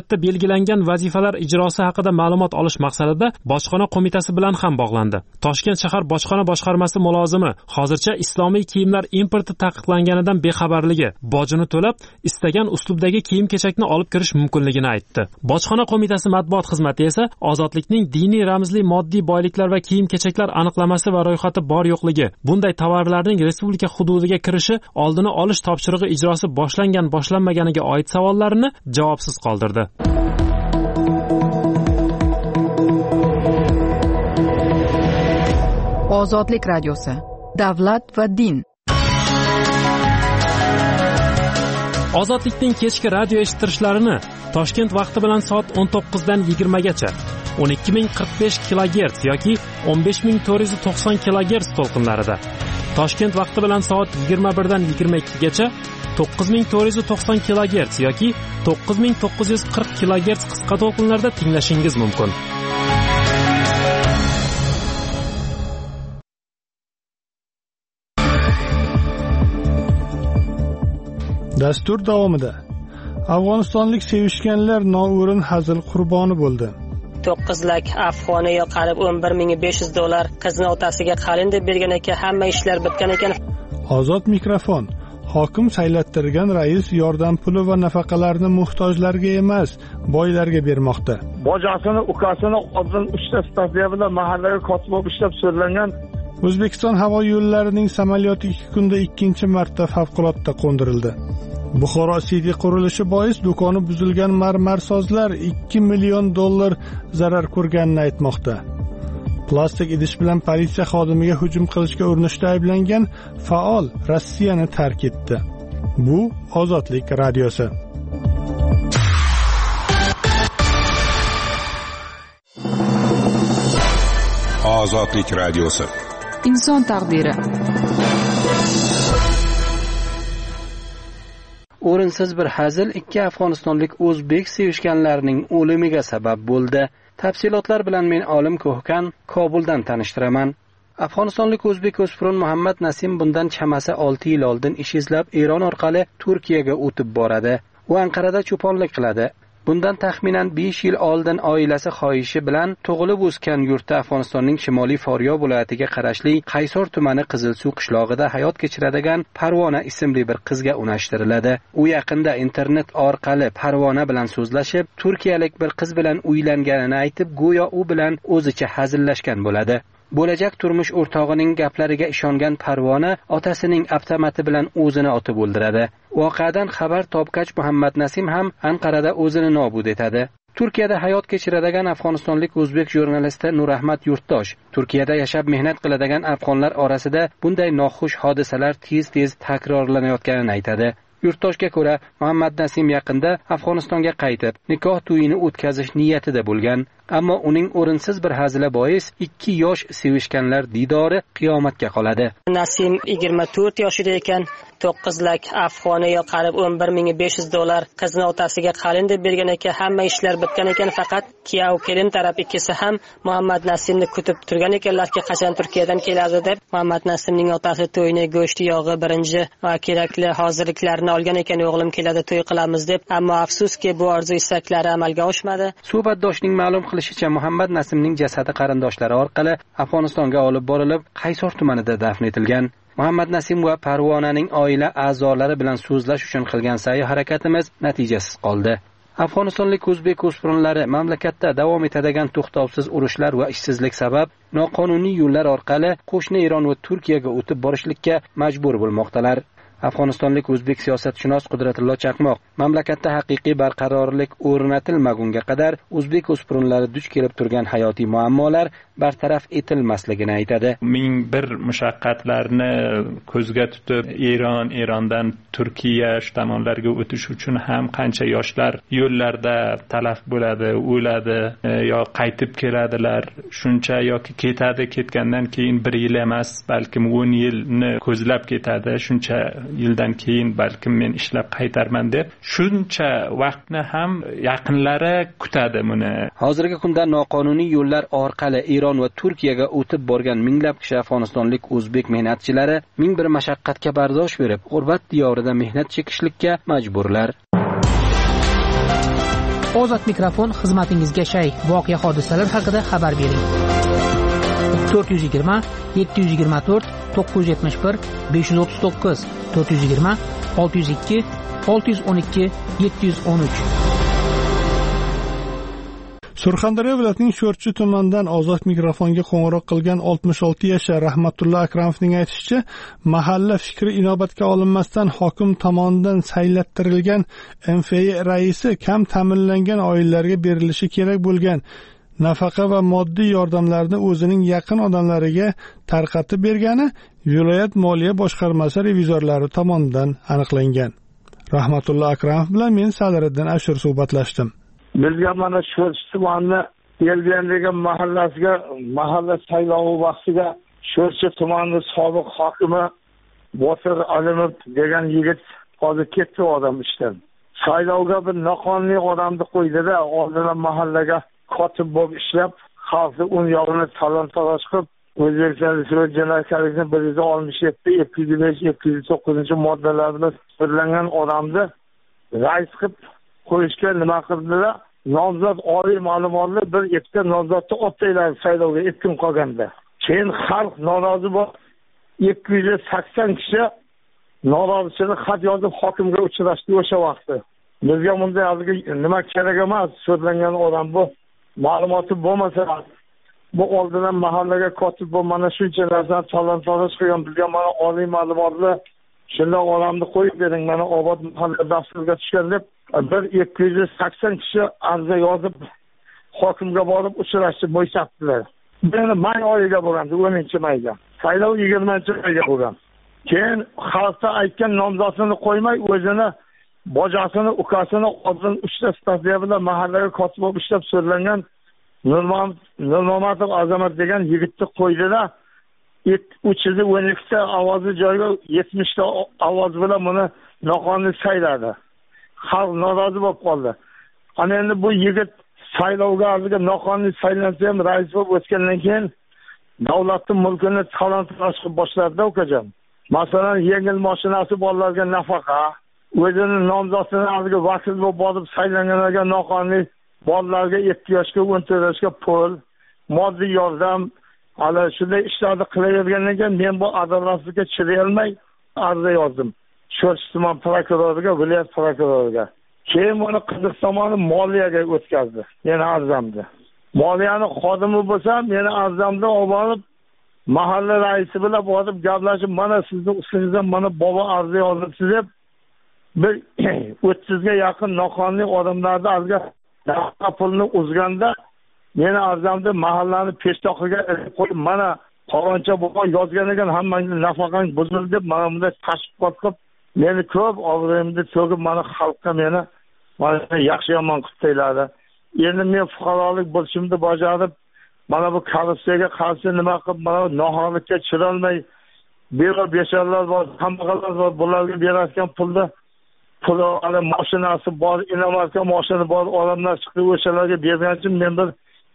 belgilangan vazifalar ijrosi haqida ma'lumot olish maqsadida bojxona qo'mitasi bilan ham bog'landi. Toshkent shahar bojxona boshqarmasi mulozimi hozircha islomiy kiyimlar importi taqiqlanganidan bexabarligi, bojini to'lab, istagan uslubdagi kiyim-kechakni olib kirish mumkinligini aytdi. Bojxona qo'mitasi matbuot xizmati esa ozodlikning diniy ramzli moddiy boyliklar va kiyim-kechaklar aniqlamasi va ro'yxati bor yo'qligi, bunday tovarlarning respublika hududiga kirishi oldini olish topshirig'i ijrosi boshlanmaganiga oid savollarini javobsiz qoldirdi. Ozodlik radiosi. Davlat va din. Ozodlikning kechki radio eshittirishlarini Toshkent vaqti bilan soat 19 dan 20 gacha 12045 kHz yoki 15490 kHz to'lqinlarida, Toshkent vaqti bilan soat 21 dan 22 gacha 9490 kHz yoki 9940 kHz qisqa to'lqinlarda tinglashingiz mumkin. Dastur davomida Afg'onistonlik sevishganlar noo'rin hazil qurboni bo'ldi. 9 lak afg'oni yo'qolib $11,500 qizni otasiga qalin deb bergan ekan, hamma ishlar bitgan ekan. Ozod mikrofon. Hokim saylattirgan rais yordam puli va nafaqalarni muhtojlarga emas, boylarga bermoqda. Bojasini, ukasini oldin 3 ta stafiya bilan mahallaga kotib bo'lib ishlab so'rlangan. O'zbekiston havo yo'llarining samolyoti 2 kunda 2-chi marta favqulodda qo'ndirildi. Buxoro City qurilishi bois do'koni buzilgan marmarsozlar $2 million zarar ko'rganini aytmoqda. Plastik idish bilan politsiya xodimiga hujum qilishga urinishda ayblangan faol Rossiyani tark etdi. Bu Ozodlik radiosi. Ozodlik radiosi. Inson taqdiri. O'rinsiz bir hazil 2 afg'onistonlik o'zbek sevishganlarining o'limiga sabab bo'ldi. Tafsilotlar bilan men Olim Ko'hkan Kobuldan tanishtiraman. Afg'onistonlik o'zbek o'spirin Muhammad Nasim bundan chamasi 6 yil oldin ish izlab Eron orqali Turkiyaga o'tib boradi. U Anqarada cho'ponlik qiladi. Bundan taxminan 5 yil oldin oilasi xohishi bilan tug'ilib o'sgan yurti Afg'onistonning Shimoliy Foryob viloyatiga qarashli Qaysor tumani Qizilsuv qishlog'ida hayot kechiradigan Parvona ismli bir qizga unashtiriladi. U yaqinda internet orqali Parvona bilan so'zlashib, turkiyalik bir qiz bilan uylanganini aytib, go'yo u bilan o'zicha hazillashgan bo'ladi. Bo'lajak turmush o'rtog'ining gaplariga ishongan Parvona otasining avtomati bilan o'zini otib o'ldiradi. Voqeadan xabar topgach Muhammad Nasim ham Anqarada o'zini nobud etadi. Turkiyada hayot kechiradigan afg'onistonlik o'zbek jurnalisti Nurahmat Yurtdosh Turkiyada yashab mehnat qiladigan afg'onlar orasida bunday noxush hodisalar tez-tez takrorlanayotganini aytadi. Yurtdoshga ko'ra, Muhammad Nasim yaqinda Afg'onistonga qaytib, nikoh to'yini o'tkazish niyatida bo'lgan, ammo uning o'rinsiz bir hazili bois 2 yosh sevishganlar didori qiyomatga qoladi. Nasim 24 yoshida ekan, 9 lak afg'oni yo'qolib $11,500 qizni otasiga qalin deb bergan ekan, hamma ishlar bitgan ekan, faqat kuyov kelin taraf ikkisi ham Muhammad Nasimni kutib turgan ekanlarki, qachon Turkiyadan keladi deb. Muhammad Nasimning otasi to'yni, go'sht, yog'i, birinchi va kerakli hozirliklarni olgan ekan, o'g'lim keladi, to'y qilamiz deb, ammo afsuski bu orzu istaklari amalga oshmadi. Suhbatdoshning ma'lum qilishicha, Muhammad Nasimning jasadi qarindoshlari orqali Afg'onistonga olib borilib, Qaysor tumanida dafn etilgan. Muhammad Nasim va Parvonaning oila a'zolari bilan so'zlash uchun qilgan sa'y harakatimiz natijasiz qoldi. Afg'onistonlik o'zbek o'spirinlari mamlakatda davom etadigan to'xtovsiz urushlar va ishsizlik sabab noqonuniy yo'llar orqali qo'shni Eron va Turkiyaga o'tib borishlikka majbur bo'lmoqdalar. Afg'onistonlik o'zbek siyosatshunos Qudratullo Chaqmoq mamlakatda haqiqiy barqarorlik o'rnatilmagunga qadar o'zbek o'spirinlari duch kelib turgan hayotiy muammolar bartaraf etilmasligini aytadi. Ming bir mushaqqatlarni ko'zga tutib Erondan Turkiya tomonlarga o'tish uchun ham qancha yoshlar yo'llarda talaf bo'ladi, o'ladi, yo qaytib keladilar. Shuncha yoki ketgandan keyin 1 yil emas, balkim 10 yilni ko'zlab ketadi. Shuncha yildan keyin balkim men ishlab qaytarman deb shuncha vaqtni ham yaqinlari kutadi buni. Hozirgi kunda noqonuniy yo'llar orqali Eron va Turkiyaga o'tib borgan minglab kishi afg'onistonlik o'zbek mehnatchilari ming bir mashaqqatga bardosh berib, g'urbat diyorida mehnat chekishlikka majburlar. Ozod mikrofon xizmatingizga shay. Voqea hodisalar haqida xabar bering. 420 724 971 539 420 602 612 713. Surxondaryo viloyatining Sho'rchi tumanidan Ozod mikrofonga qo'ng'iroq qilgan 66 yashar Rahmatullo Akramovning aytishicha, mahalla fikri inobatga olinmasdan hokim tomonidan saylattirilgan MFI raisi kam ta'minlangan oilalarga berilishi kerak bo'lgan nafaqa va moddiy yordamlarni o'zining yaqin odamlariga tarqatib bergani viloyat moliya boshqarmasi revizorlari tomonidan aniqlangan. Rahmatullo Akramov bilan men Sadiriddin Ashur suhbatlashdim. Bizga mana Sho'rchi tumani Elbiyandagi mahallasiga mahalla saylovi vaqtida Sho'rchi tumani sobiq hokimi Botir Alimov degan yigit hozir ketdi odam ishdan. Saylovga bir noqonuniy odamni qo'ydida, oldindan mahallaga kotib bo'lib ishlab, xalqni un yog'ini talon-taroj qilib, O'zbekiston Respublikasining 167-205-209 moddalar bilan birlangan odamni rais qilib qo'yishga nima qildilar? Nomzod oliy ma'lumotli bir ikkita nomzodni o'taylar saylovga 2 kun qolganda. Keyin xalq norozi bo'lib 280 kishi norozichilik xat yozib hokimga uchrashdi o'sha vaqtda. Bizga bunday nima kerak emas, so'zlangan odam bu ma'lumoti bo'lmasa, bu oldindan mahallaga kotib bu mana shuncha narsani talon-taroj qilgan bizga mana oliy ma'lumotli shunday odamni qo'yib bering, mana obod mahalla daftarga tushgan deb 280 kishi arza yozib hokimga borib uchrashdi, bo'ysatdilar. Meni may oyiga bo'lgandi, 10-mayga. Saylov 20-mayga bo'lgan. Keyin xalqqa aytgan nomzodini qo'ymay, o'zini bojasini, ukasini o'zini 3 ta stadiya bilan mahallaga kotib bo'lib ishlab so'zlangan Nurmamatov Azamat degan yigitni qo'ydilar. 312 ta ovozi joyga 70 ta ovoz bilan buni noqonuniy sayladi. Xalq norozi bo'lib qoldi. Ana endi bu yigit saylovga hozirga noqonuniy saylansa ham rais bo'lib o'tgandan keyin davlatning mulkini talon-taroj qilib boshladi ukajon. Masalan, yengil mashinasi bolalarga nafaqa, o'zini nomzodini hozirga vakil bo'lib borib saylanganlarga noqonuniy bolalarga 7 yoshga 14 yoshga pul, moddiy yordam, ana shunday ishlarni qilavergandan keyin men bu adolatsizlikka chiday olmay arza yozdim. Sho'rchi tuman prokuroriga, viloyat prokuroriga. Keyin buni qiziq tomoni moliyaga o'tkazdi. Meni arzamdi. Moliyani xodimi bo'lsam, meni arzamda olib mahalla raisi bilan borib gaplashib, mana sizning ustingizdan mana bobo arza yozibsiz deb bir 30 ga yaqin noqonuniy odamlarni azga nafaqa pulni uzganda meni arzamda mahallani peshtoqiga qo'yib, mana Qoroncha bobo yozgan ekan, hammangiz nafaqang buzildi deb mana bunday tashviqot qilib, meni ko'p obro'yimni to'g'ib mana xalqqa meni yaxshi yomon qilib qo'yiladi. Endi men fuqarolik bo'lishimni bajarib, mana bu korrupsiyaga qarshi nima qilib, mana nohaqlikka chirolmay, besharlar bor, kambag'allar bor, bularga berayotgan pulni hali mashinasi bor, inomarka mashina bor, odamlar chiqdi, o'shalarga bergan uchun men bir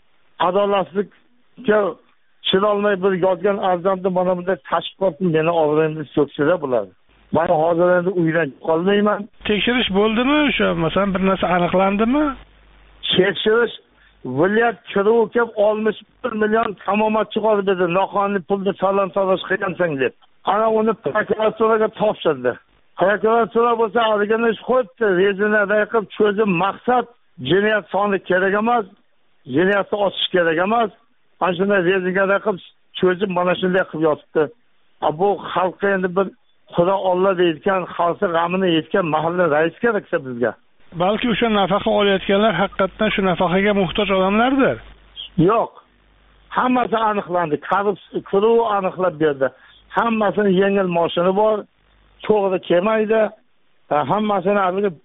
adolatsizlikka chirolmay bir yozgan arzamni mana bunday tashviqot meni obro'yimni so'ksida bo'ladi. Men hozir endi uydan qolmayman. Tekshirish bo'ldimi o'sha? Masalan, bir narsa aniqlandimi? Tekshirish viloyat kiruv kelib 61 million tamomat chiqarib dedi, noqonuniy pulni talon-taroj qilgansan deb. Ana uni prokuraturaga topshirdi. Prokuratura bo'lsa arigani ish qo'yibdi, rezinaday qilib cho'zim maqsad jinoyat soni kerak emas, jinoyatni ochish kerak emas. Ana shunday rezinaday qilib cho'zim mana shunday qilib yotibdi. Bu xalqqa endi bir Xudo Alloh deyotgan, xalqning g'amini yetgan mahalla rais keraksa bizga. Balki o'sha nafaqa olayotganlar haqiqatan shu nafaqaga muhtoj odamlardir. Yo'q. Hammasi aniqlandi. Kiruv aniqlab berdi. Hammasini yengil mashina bor, to'g'ri kelmaydi. Hammasini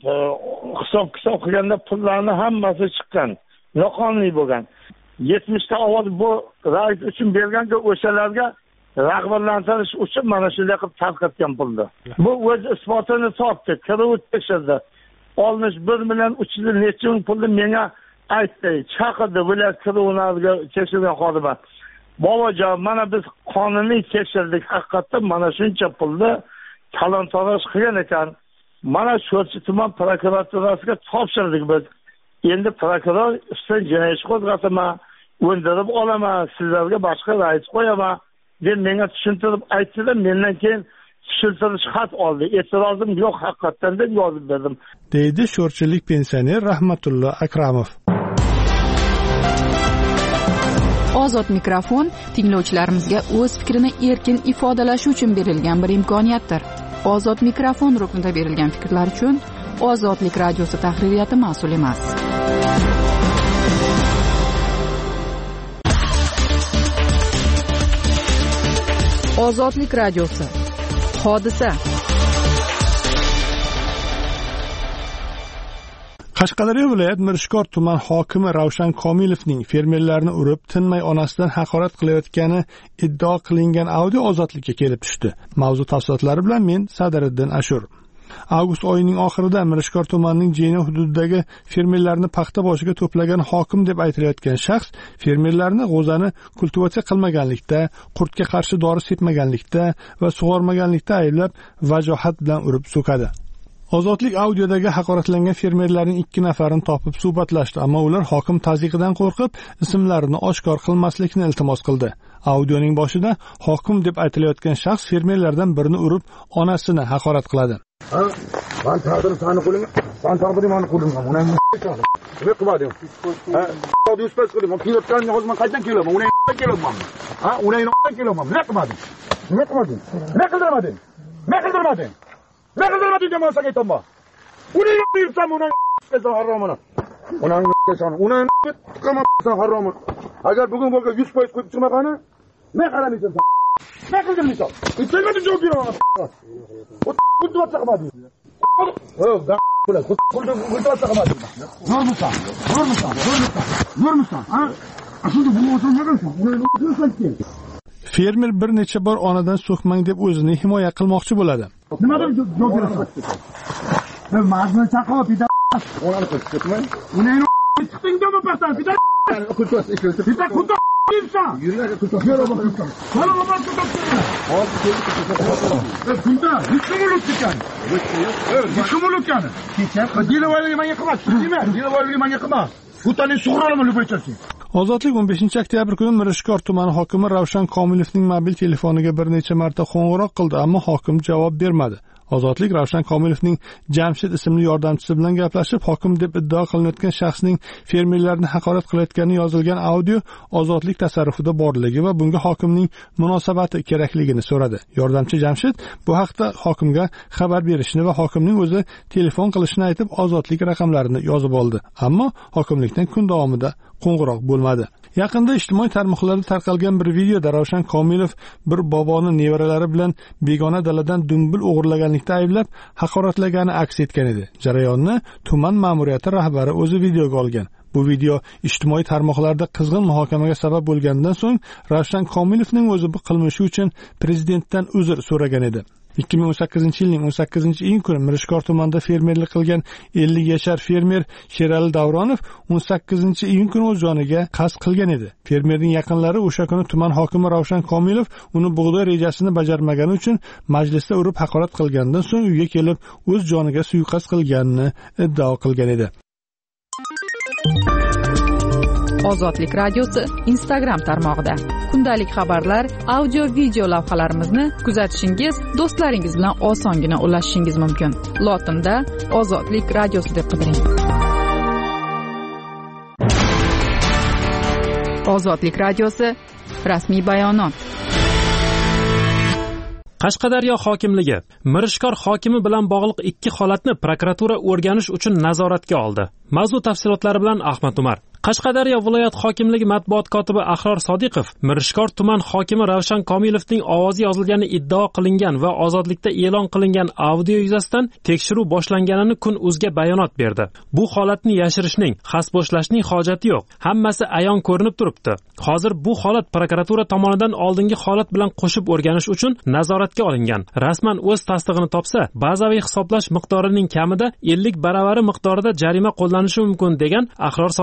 hisob qilganda pullarni hammasi chiqqan. Noqonuniy bo'lgan. 70 ta ovoz bu rais uchun berganda o'shalarga rag'batlantirish uchun mana shunday qilib tarqatgan pulni. Bu o'z isbotini topdi, kiruv tekshirdi. 61 million 300 necha ming pulni menga aytdi. Chaqirdi viloyat kiruvlariga tekshirgan xodima. Bobojon, mana biz qonuniy tekshirdik, haqiqatdan mana shuncha pulni talon-taroj qilgan ekan. Mana Sho'rchi tuman prokuraturasiga topshirdik biz. endi prokuror ustidan jinoyat ishi qo'zg'ataman, o'ndirib olaman, sizlarga boshqa rais qo'yaman deb menga tushuntirib aytdi-da, mendan keyin tushuntirish xat oldi. E'tirozim yo'q haqiqatan deb yozib berdim, deydi sho'rchilik pensioner Rahmatullo Akramov. Ozod mikrofon tinglovchilarimizga o'z fikrini erkin ifodalashi uchun berilgan bir imkoniyatdir. Ozod mikrofon ruknida berilgan fikrlar uchun Ozodlik radiosi tahririyati mas'ul emas. Ozodlik radiosi. Hodisa. Qashqadaryo viloyat Mirishkor tuman hokimi Ravshan Komilovning fermerlarni urib, tinmay onasidan haqorat qilayotgani iddao qilingan audio ozodlikka kelib tushdi. Mavzu tafsilotlari bilan men Sadiriddin Ashur. Avgust oyining oxirida Mirishkor tumanining Jeyna hududidagi fermerlarni paxta boshiga to'plagan hokim deb aytilayotgan shaxs fermerlarni g'o'zani kultivatsiya qilmaganlikda, qurtga qarshi dori sepmaganlikda va sug'ormaganlikda ayblab, vajohat bilan urib so'kadi. Ozodlik audiodagi haqoratlangan fermerlarning 2 nafarini topib suhbatlashdi, ammo ular hokim tazyiqidan qo'rqib, ismlarini oshkor qilmaslikni iltimos qildi. Audioning boshida hokim deb aytilayotgan shaxs fermerlardan birini urib, onasini haqorat qiladi. Ben taqdirim seni qo'lingga, ben taqdirim meni qo'limga. Uni nima qildim? Ha, hozir uspas qildim. Pilotlarni hozir men qayerdan kelaman? Uni kelaman. Ha, uni qayerdan kelaman? Nima qildim? Nima qildim? Nima qildirmading? Nima qildirmading? Nima qildirmading deb olsa aytma. Uni yurtsam uni uspas haromini. Uni qilmasa haromini. Agar bugun bo'lsa 100% qo'yib chiqmagani, nima qaramaysan sen? Nima qildirmaysan? Ichingda javob beraman. Kultivat çakmadı. Oh, da kultivat çakmadı. Yormuşsan. Ha? Aslında bunu olsan ne dersin? Bunu söyleyeyim. Fermer bir necha bor onadan so'kmang deb o'zini himoya qilmoqchi bo'ladi. Nimadan javob berasan? Men mazmun chaqib pida. Ona qo'yib uni chiqdingda mı paxtan pida? Kultivat ikkalasi. Pida kultivat insan. Yürüyerek kultivat. Bana baba kultivat. Kunda, yıkımılık çıkan. Yıkımılık yani. Dilevaligi manga qilmas, nima? Dilevaligi manga qilmas. Bu tani sug'urolmi любойчasi. Ozodlik 15-oktyabr kuni Mirishkor tumani hokimi Ravshan Komilovning mobil telefoniga bir necha marta qo'ng'iroq qildi, ammo hokim javob bermadi. Ozodlik Ravshan Komilovning Jamshid ismli yordamchisi bilan gaplashib, hokim deb iddao qilinayotgan shaxsning fermerlarni haqorat qilayotgani yozilgan audio Ozodlik tasarrufida borligi va bunga hokimning munosabati kerakligini so'radi. Yordamchi Jamshid bu haqda hokimga xabar berishni va hokimning o'zi telefon qilishini aytib, Ozodlik raqamlarini yozib oldi. Ammo hokimlikdan kun davomida qo'ng'iroq bo'lmadi. Yaqinda ijtimoiy tarmoqlarda tarqalgan bir videoda Ravshan Komilov bir boboni nevaralari bilan begona daladan dumbil o'g'irlaganlikda ayblab, haqoratlagani aks etgan edi. Jarayonni tuman ma'muriyati rahbari o'zi videoga olgan. Bu video ijtimoiy tarmoqlarda qizg'in muhokamaga sabab bo'lgandan so'ng Ravshan Komilovning o'zi bu qilmishi uchun prezidentdan uzr so'ragan edi. 2018-yilning 18-iyun kuni Mirishkor tumanida fermerlik qilgan 50 yashar fermer Sherali Davronov 18-iyun kuni o'z joniga qasd qilgan edi. Fermerning yaqinlari o'sha kuni tuman hokimi Ravshan Komilov uni bug'doy rejasini bajarmagani uchun majlisda urib haqorat qilgandan so'ng uyga kelib o'z joniga suiqasd qilganini iddao qilgan edi. Ozodlik radiosi Instagram tarmog'ida kundalik xabarlar, audio, video lavhalarimizni kuzatishingiz, do'stlaringiz bilan osongina ulashishingiz mumkin. Lotinda Ozodlik radiosi deb qidiring. Ozodlik radiosi rasmiy bayonot. Qashqadaryo hokimligi Mirishkor hokimi bilan bog'liq 2 holatni prokuratura o'rganish uchun nazoratga oldi. Mavzu tafsilotlari bilan Ahmad Umar. Qashqadaryo viloyat hokimligi matbuot kotibi Ahror Sodiqov Mirishkor tuman hokimi Ravshan Komilovning ovozi yozilgani iddao qilingan va ozodlikda e'lon qilingan audio yuzasidan tekshiruv boshlanganini kun o'zga bayonot berdi. Bu holatni yashirishning, xasbo'shlashning hojati yo'q. Hammasi ayon ko'rinib turibdi. Hozir bu holat prokuratura tomonidan oldingi holat bilan qo'shib o'rganish uchun nazoratga olingan. Rasman o'z tasdig'ini topsa, bazaviy hisoblash miqdorining kamida 50 baravari miqdorida jarima qo'llanishi mumkin degan Ahror Sodiqov.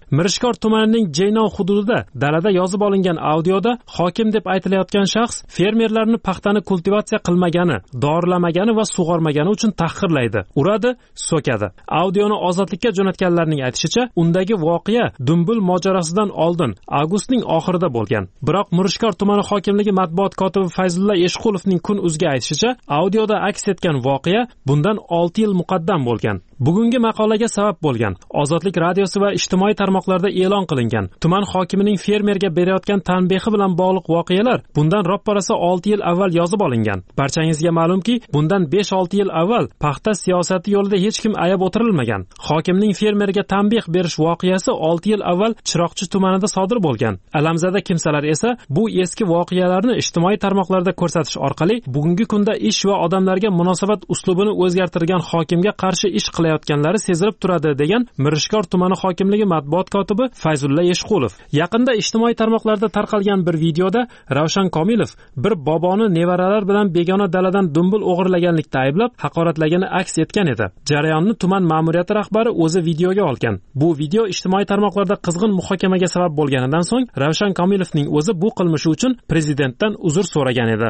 Mirishkor tumanining Jeynov hududida dalada yozib olingan audioda hokim deb aytilayotgan shaxs fermerlarni paxtani kultivatsiya qilmagani, dorilamagani va sug'ormagani uchun tahqirlaydi, uradi, so'kadi. Audioni Ozodlikka jo'natganlarning aytishicha, undagi voqea Dumbul mojarosidan oldin, avgustning oxirida bo'lgan. Biroq Mirishkor tumani hokimligi matbuot kotibi Fayzulla Eshqulovning kun uzga aytishicha, audioda aks etgan voqea bundan 6 yil muqaddam bo'lgan. Bugungi maqolaga sabab bo'lgan Ozodlik radiosi va ijtimoiy tarmoqlarda e'lon qilingan tuman hokimining fermerga berayotgan tanbehi bilan bog'liq voqealar bundan ropparasi 6 yil avval yozib olingan. Barchangizga ma'lumki, bundan 5-6 yil avval paxta siyosati yo'lida hech kim ayab o'tirilmagan. Hokimning fermerga tanbeh berish voqeasi 6 yil avval Chiroqchi tumanida sodir bo'lgan. Alamzada kimsalar esa bu eski voqealarni ijtimoiy tarmoqlarda ko'rsatish orqali bugungi kunda ish va odamlarga munosabat uslubini o'zgartirgan hokimga qarshi ish qilayotganlari sezilib turadi, degan Mirishkor tumani hokimligi matbuot kotibi Fayzulla Eshqulov. Yaqinda ijtimoiy tarmoqlarda tarqalgan bir videoda Ravshan Komilov bir boboni nevaralar bilan begona daladan dumbul o'g'irlaganlikda ayblab, haqoratlagani aks etgan edi. Jarayonni tuman ma'muriyati rahbari o'zi videoga olgan. Bu video ijtimoiy tarmoqlarda qizg'in muhokamaga sabab bo'lganidan so'ng Ravshan Komilovning o'zi bu qilmishi uchun prezidentdan uzr so'ragan edi.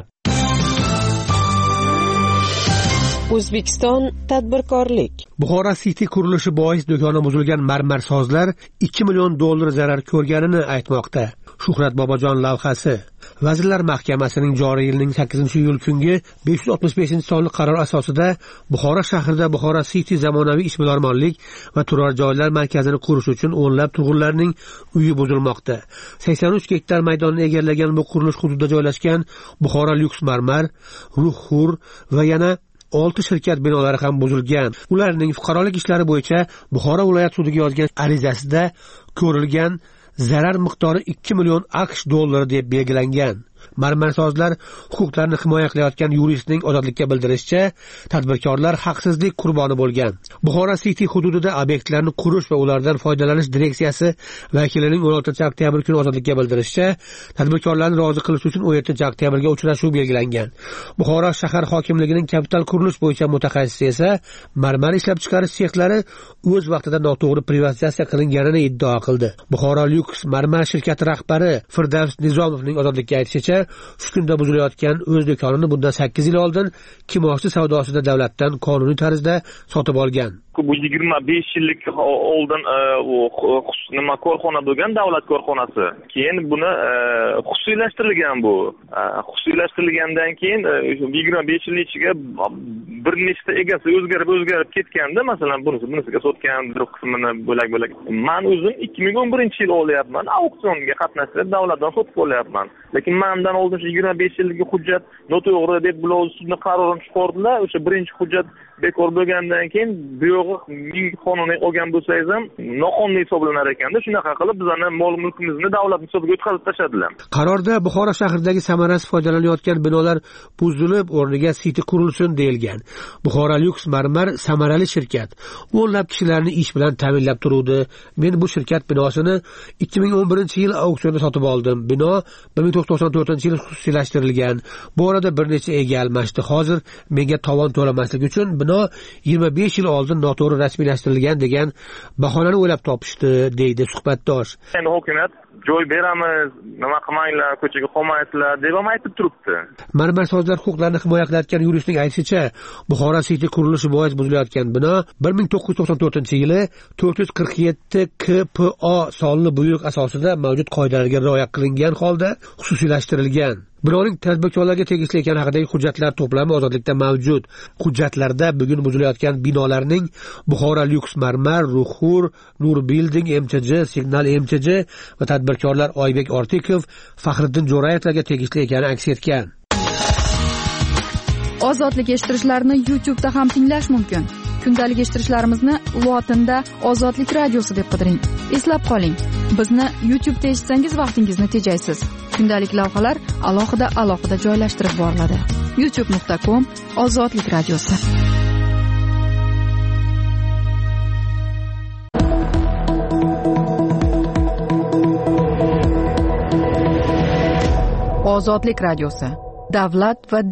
O'zbekiston tadbirkorlik. Buxoro City qurilishi bois do'koni buzilgan marmarsozlar $2 million zarar ko'rganini aytmoqda. Shuhrat Bobojon lavhasi. Vazirlar Mahkamasining joriy yilning 8-iyul kungi 565-sonli qaror asosida Buxoro shahrida Buxoro City zamonaviy ishbilarmonlik va turar joylar markazini qurish uchun o'nlab turg'unlarning uyi buzilmoqda. 83 gektar maydonni egallagan bu qurilish hududida joylashgan Buxoro Lyuks marmar, Ruhur va yana 6 shirkat binolari ham buzilgan. Ularning fuqarolik ishlari bo'yicha Buxoro viloyat sudiga yozgan arizasida ko'rilgan zarar miqdori $2 million deb belgilangan. Marmarsozlar huquqlarini himoya qilayotgan yuristning Ozodlikka bildirishicha, tadbirkorlar haqsizlik qurboni bo'lgan. Buxoro City hududida obyektlarni qurish va ulardan foydalanish direksiyasi vakilining 16-oktyabr kuni Ozodlikka bildirishicha, tadbirkorlarni rozi qilish uchun 17-oktyabrga uchrashuv belgilangan. Buxoro shahar hokimligining kapital qurilish bo'yicha mutaxassisi esa marmar ishlab chiqarish sexlari o'z vaqtida noto'g'ri privatizatsiya qilinganini iddao qildi. Buxoro Lyuks marmar shirkati rahbari Firdavs Nizomovning Ozodlikka aytishicha, shu kunda buzilayotgan o'z do'konini bundan 8 yil oldin kimoshdi savdosida davlatdan qonuniy tarzda sotib olgan. Bu 25 yillik oldin nima korxona bo'lgan, davlat korxonasi. Keyin buni xususiylashtirilgan bu. Xususiylashtirilgandan keyin 25 yil ichiga bir nechta egasi o'zgarib ketganda, masalan, bunisiga sotgan bir qismini bo'lak-bo'lak. Men o'zim 2011-yil olyapman, auksionga qatnashib davlatdan sotib olyapman. Lekin mendan oldin 25 yillik hujjat noto'g'ri deb bular sudning qarorini chiqardilar. O'sha birinchi hujjat bekor bo'lgandan keyin bu yog'i qonuniy olgan bo'lsangiz ham noqonuniy hisoblanar ekanda, shunaqa qilib bizlarni mol mulkimizni davlat hisobiga o'tkazib tashladilar. Qarorda Buxoro shahridagi samarasiz foydalanayotgan binolar buzilib, o'rniga City qurilsin deyilgan. Buxoro Lyuks marmar samarali shirkat. O'nlab kishilarni ish bilan ta'minlab turuvdi. Men bu shirkat binosini 2011-yil auksionda sotib oldim. Bino 1994-yil xususiylashtirilgan. Bu orada bir necha ega almashdi. Hozir menga tovon to'lamaslik uchun bino 25 yil oldin noto'g'ri rasmiylashtirilgan degan bahonani o'ylab topishdi, deydi suhbatdosh. Endi hukumat joy beramiz, nima qilmanglar, ko'chaga qolmaysizlar deb ham aytib turibdi. Marmarsozlar huquqlarini himoya qilayotgan yuristning aytishicha, Buxoro City qurilishi bois buzilayotgan bino 1994-yili 447 KPO sonli buyruq asosida mavjud qoidalarga rioya qilingan holda xususiylashtirilgan. Binoning tadbirkorlarga tegishli ekani haqidagi hujjatlar to'plami Ozodlikda mavjud. Hujjatlarda bugun buzilayotgan binolarning Buxoro Lyuks marmar, Ruhur, Nur Building MCJ, Signal MCJ va tadbirkorlar Oybek Ortikov, Faxriddin Jo'rayevlarga tegishli ekani aks etgan. Ozodlik eshittirishlarni YouTube'da ham tinglash mumkin. Kundalik eshittirishlarimizni lotinda Ozodlik radiosi deb qidiring. Eslab qoling, bizni YouTube'da eshitsangiz vaqtingizni tejaysiz. Kundalik lavhalar alohida joylashtirib boriladi. youtube.com/Ozodlik radiosi. Ozodlik radiosi. Davlat va din.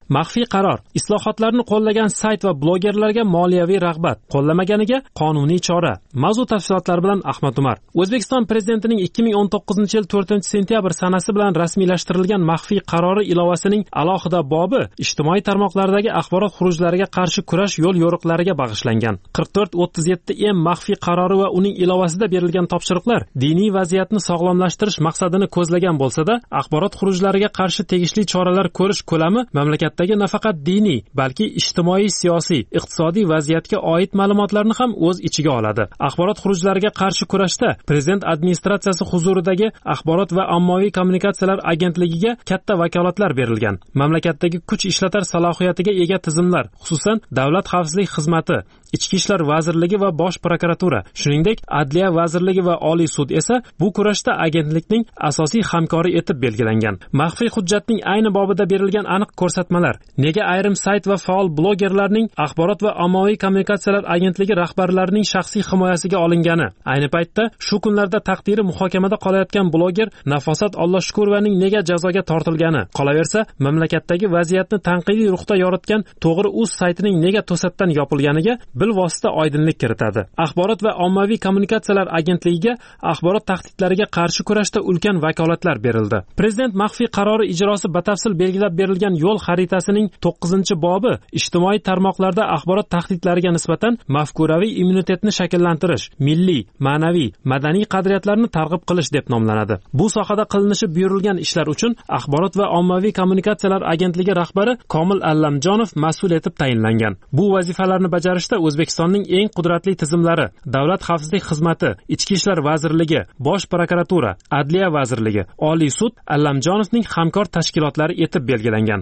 maxfiy qaror, islohotlarni qo'llagan sayt va blogerlarga moliyaviy rag'bat, qo'llamaganiga qonuniy chora. Mavzu tafsilotlari bilan Ahmad Umar. O'zbekiston prezidentining 2019-yil 4-sentyabr sanasi bilan rasmiylashtirilgan maxfiy qarori ilovasining alohida bobi ijtimoiy tarmoqlardagi axborot xurujlariga qarshi kurash yo'l yo'riqlariga bag'ishlangan. 4437M maxfiy qarori va uning ilovasida berilgan topshiriqlar diniy vaziyatni sog'lomlashtirish maqsadini ko'zlagan bo'lsa-da, axborot xurujlariga qarshi tegishli choralar ko'rish ko'lami mamlakatdagi nafaqat diniy, balki ijtimoiy, siyosiy, iqtisodiy vaziyatga oid ma'lumotlarni ham o'z ichiga oladi. Axborot xurujlariga qarshi kurashda prezident administratsiyasi huzuridagi Axborot va ommaviy kommunikatsiyalar agentligiga katta vakolatlar berilgan. Mamlakatdagi kuch ishlatar salohiyatiga ega tizimlar, xususan Davlat xavfsizlik xizmati, Ichki ishlar vazirligi va Bosh prokuratura, shuningdek Adliya vazirligi va Oliy sud esa bu kurashda agentlikning asosiy hamkori etib belgilangan. Maxfiy hujjatning ayni bobida berilgan aniq ko'rsatmalar nega ayrim sayt va faol blogerlarning Axborot va ommaviy kommunikatsiyalar agentligi rahbarlarining shaxsiy himoyasiga olingani, ayni paytda shu kunlarda taqdiri muhokamada qolayotgan bloger Nafosat Allohshukurovaning nega jazoga tortilgani, qolaversa mamlakatdagi vaziyatni tanqidiy ruhda yoritgan To'g'ri.uz saytining nega to'satdan yopilganiga bilvosita oydinlik kiritadi. Axborot va ommaviy kommunikatsiyalar agentligiga axborot tahdidlariga qarshi kurashda ulkan vakolatlar berildi. Prezident maxfiy qarori ijrosi batafsil belgilab berilgan yo'l xaritasining 9-bobi ijtimoiy tarmoqlarda axborot tahdidlariga nisbatan mafkuraviy immunitetni shakllantirish, milliy, ma'naviy, madaniy qadriyatlarni targ'ib qilish deb nomlanadi. Bu sohada qilinishi buyurilgan ishlar uchun Axborot va ommaviy kommunikatsiyalar agentligi rahbari Komil Allamjonov mas'ul etib tayinlangan. Bu vazifalarni bajarishda O'zbekistonning eng qudratli tizimlari, Davlat xavfsizlik xizmati, Ichki ishlar vazirligi, Bosh prokuratura, Adliya vazirligi, Oliy sud Allamjonovning hamkor tashkilotlari etib belgilangan.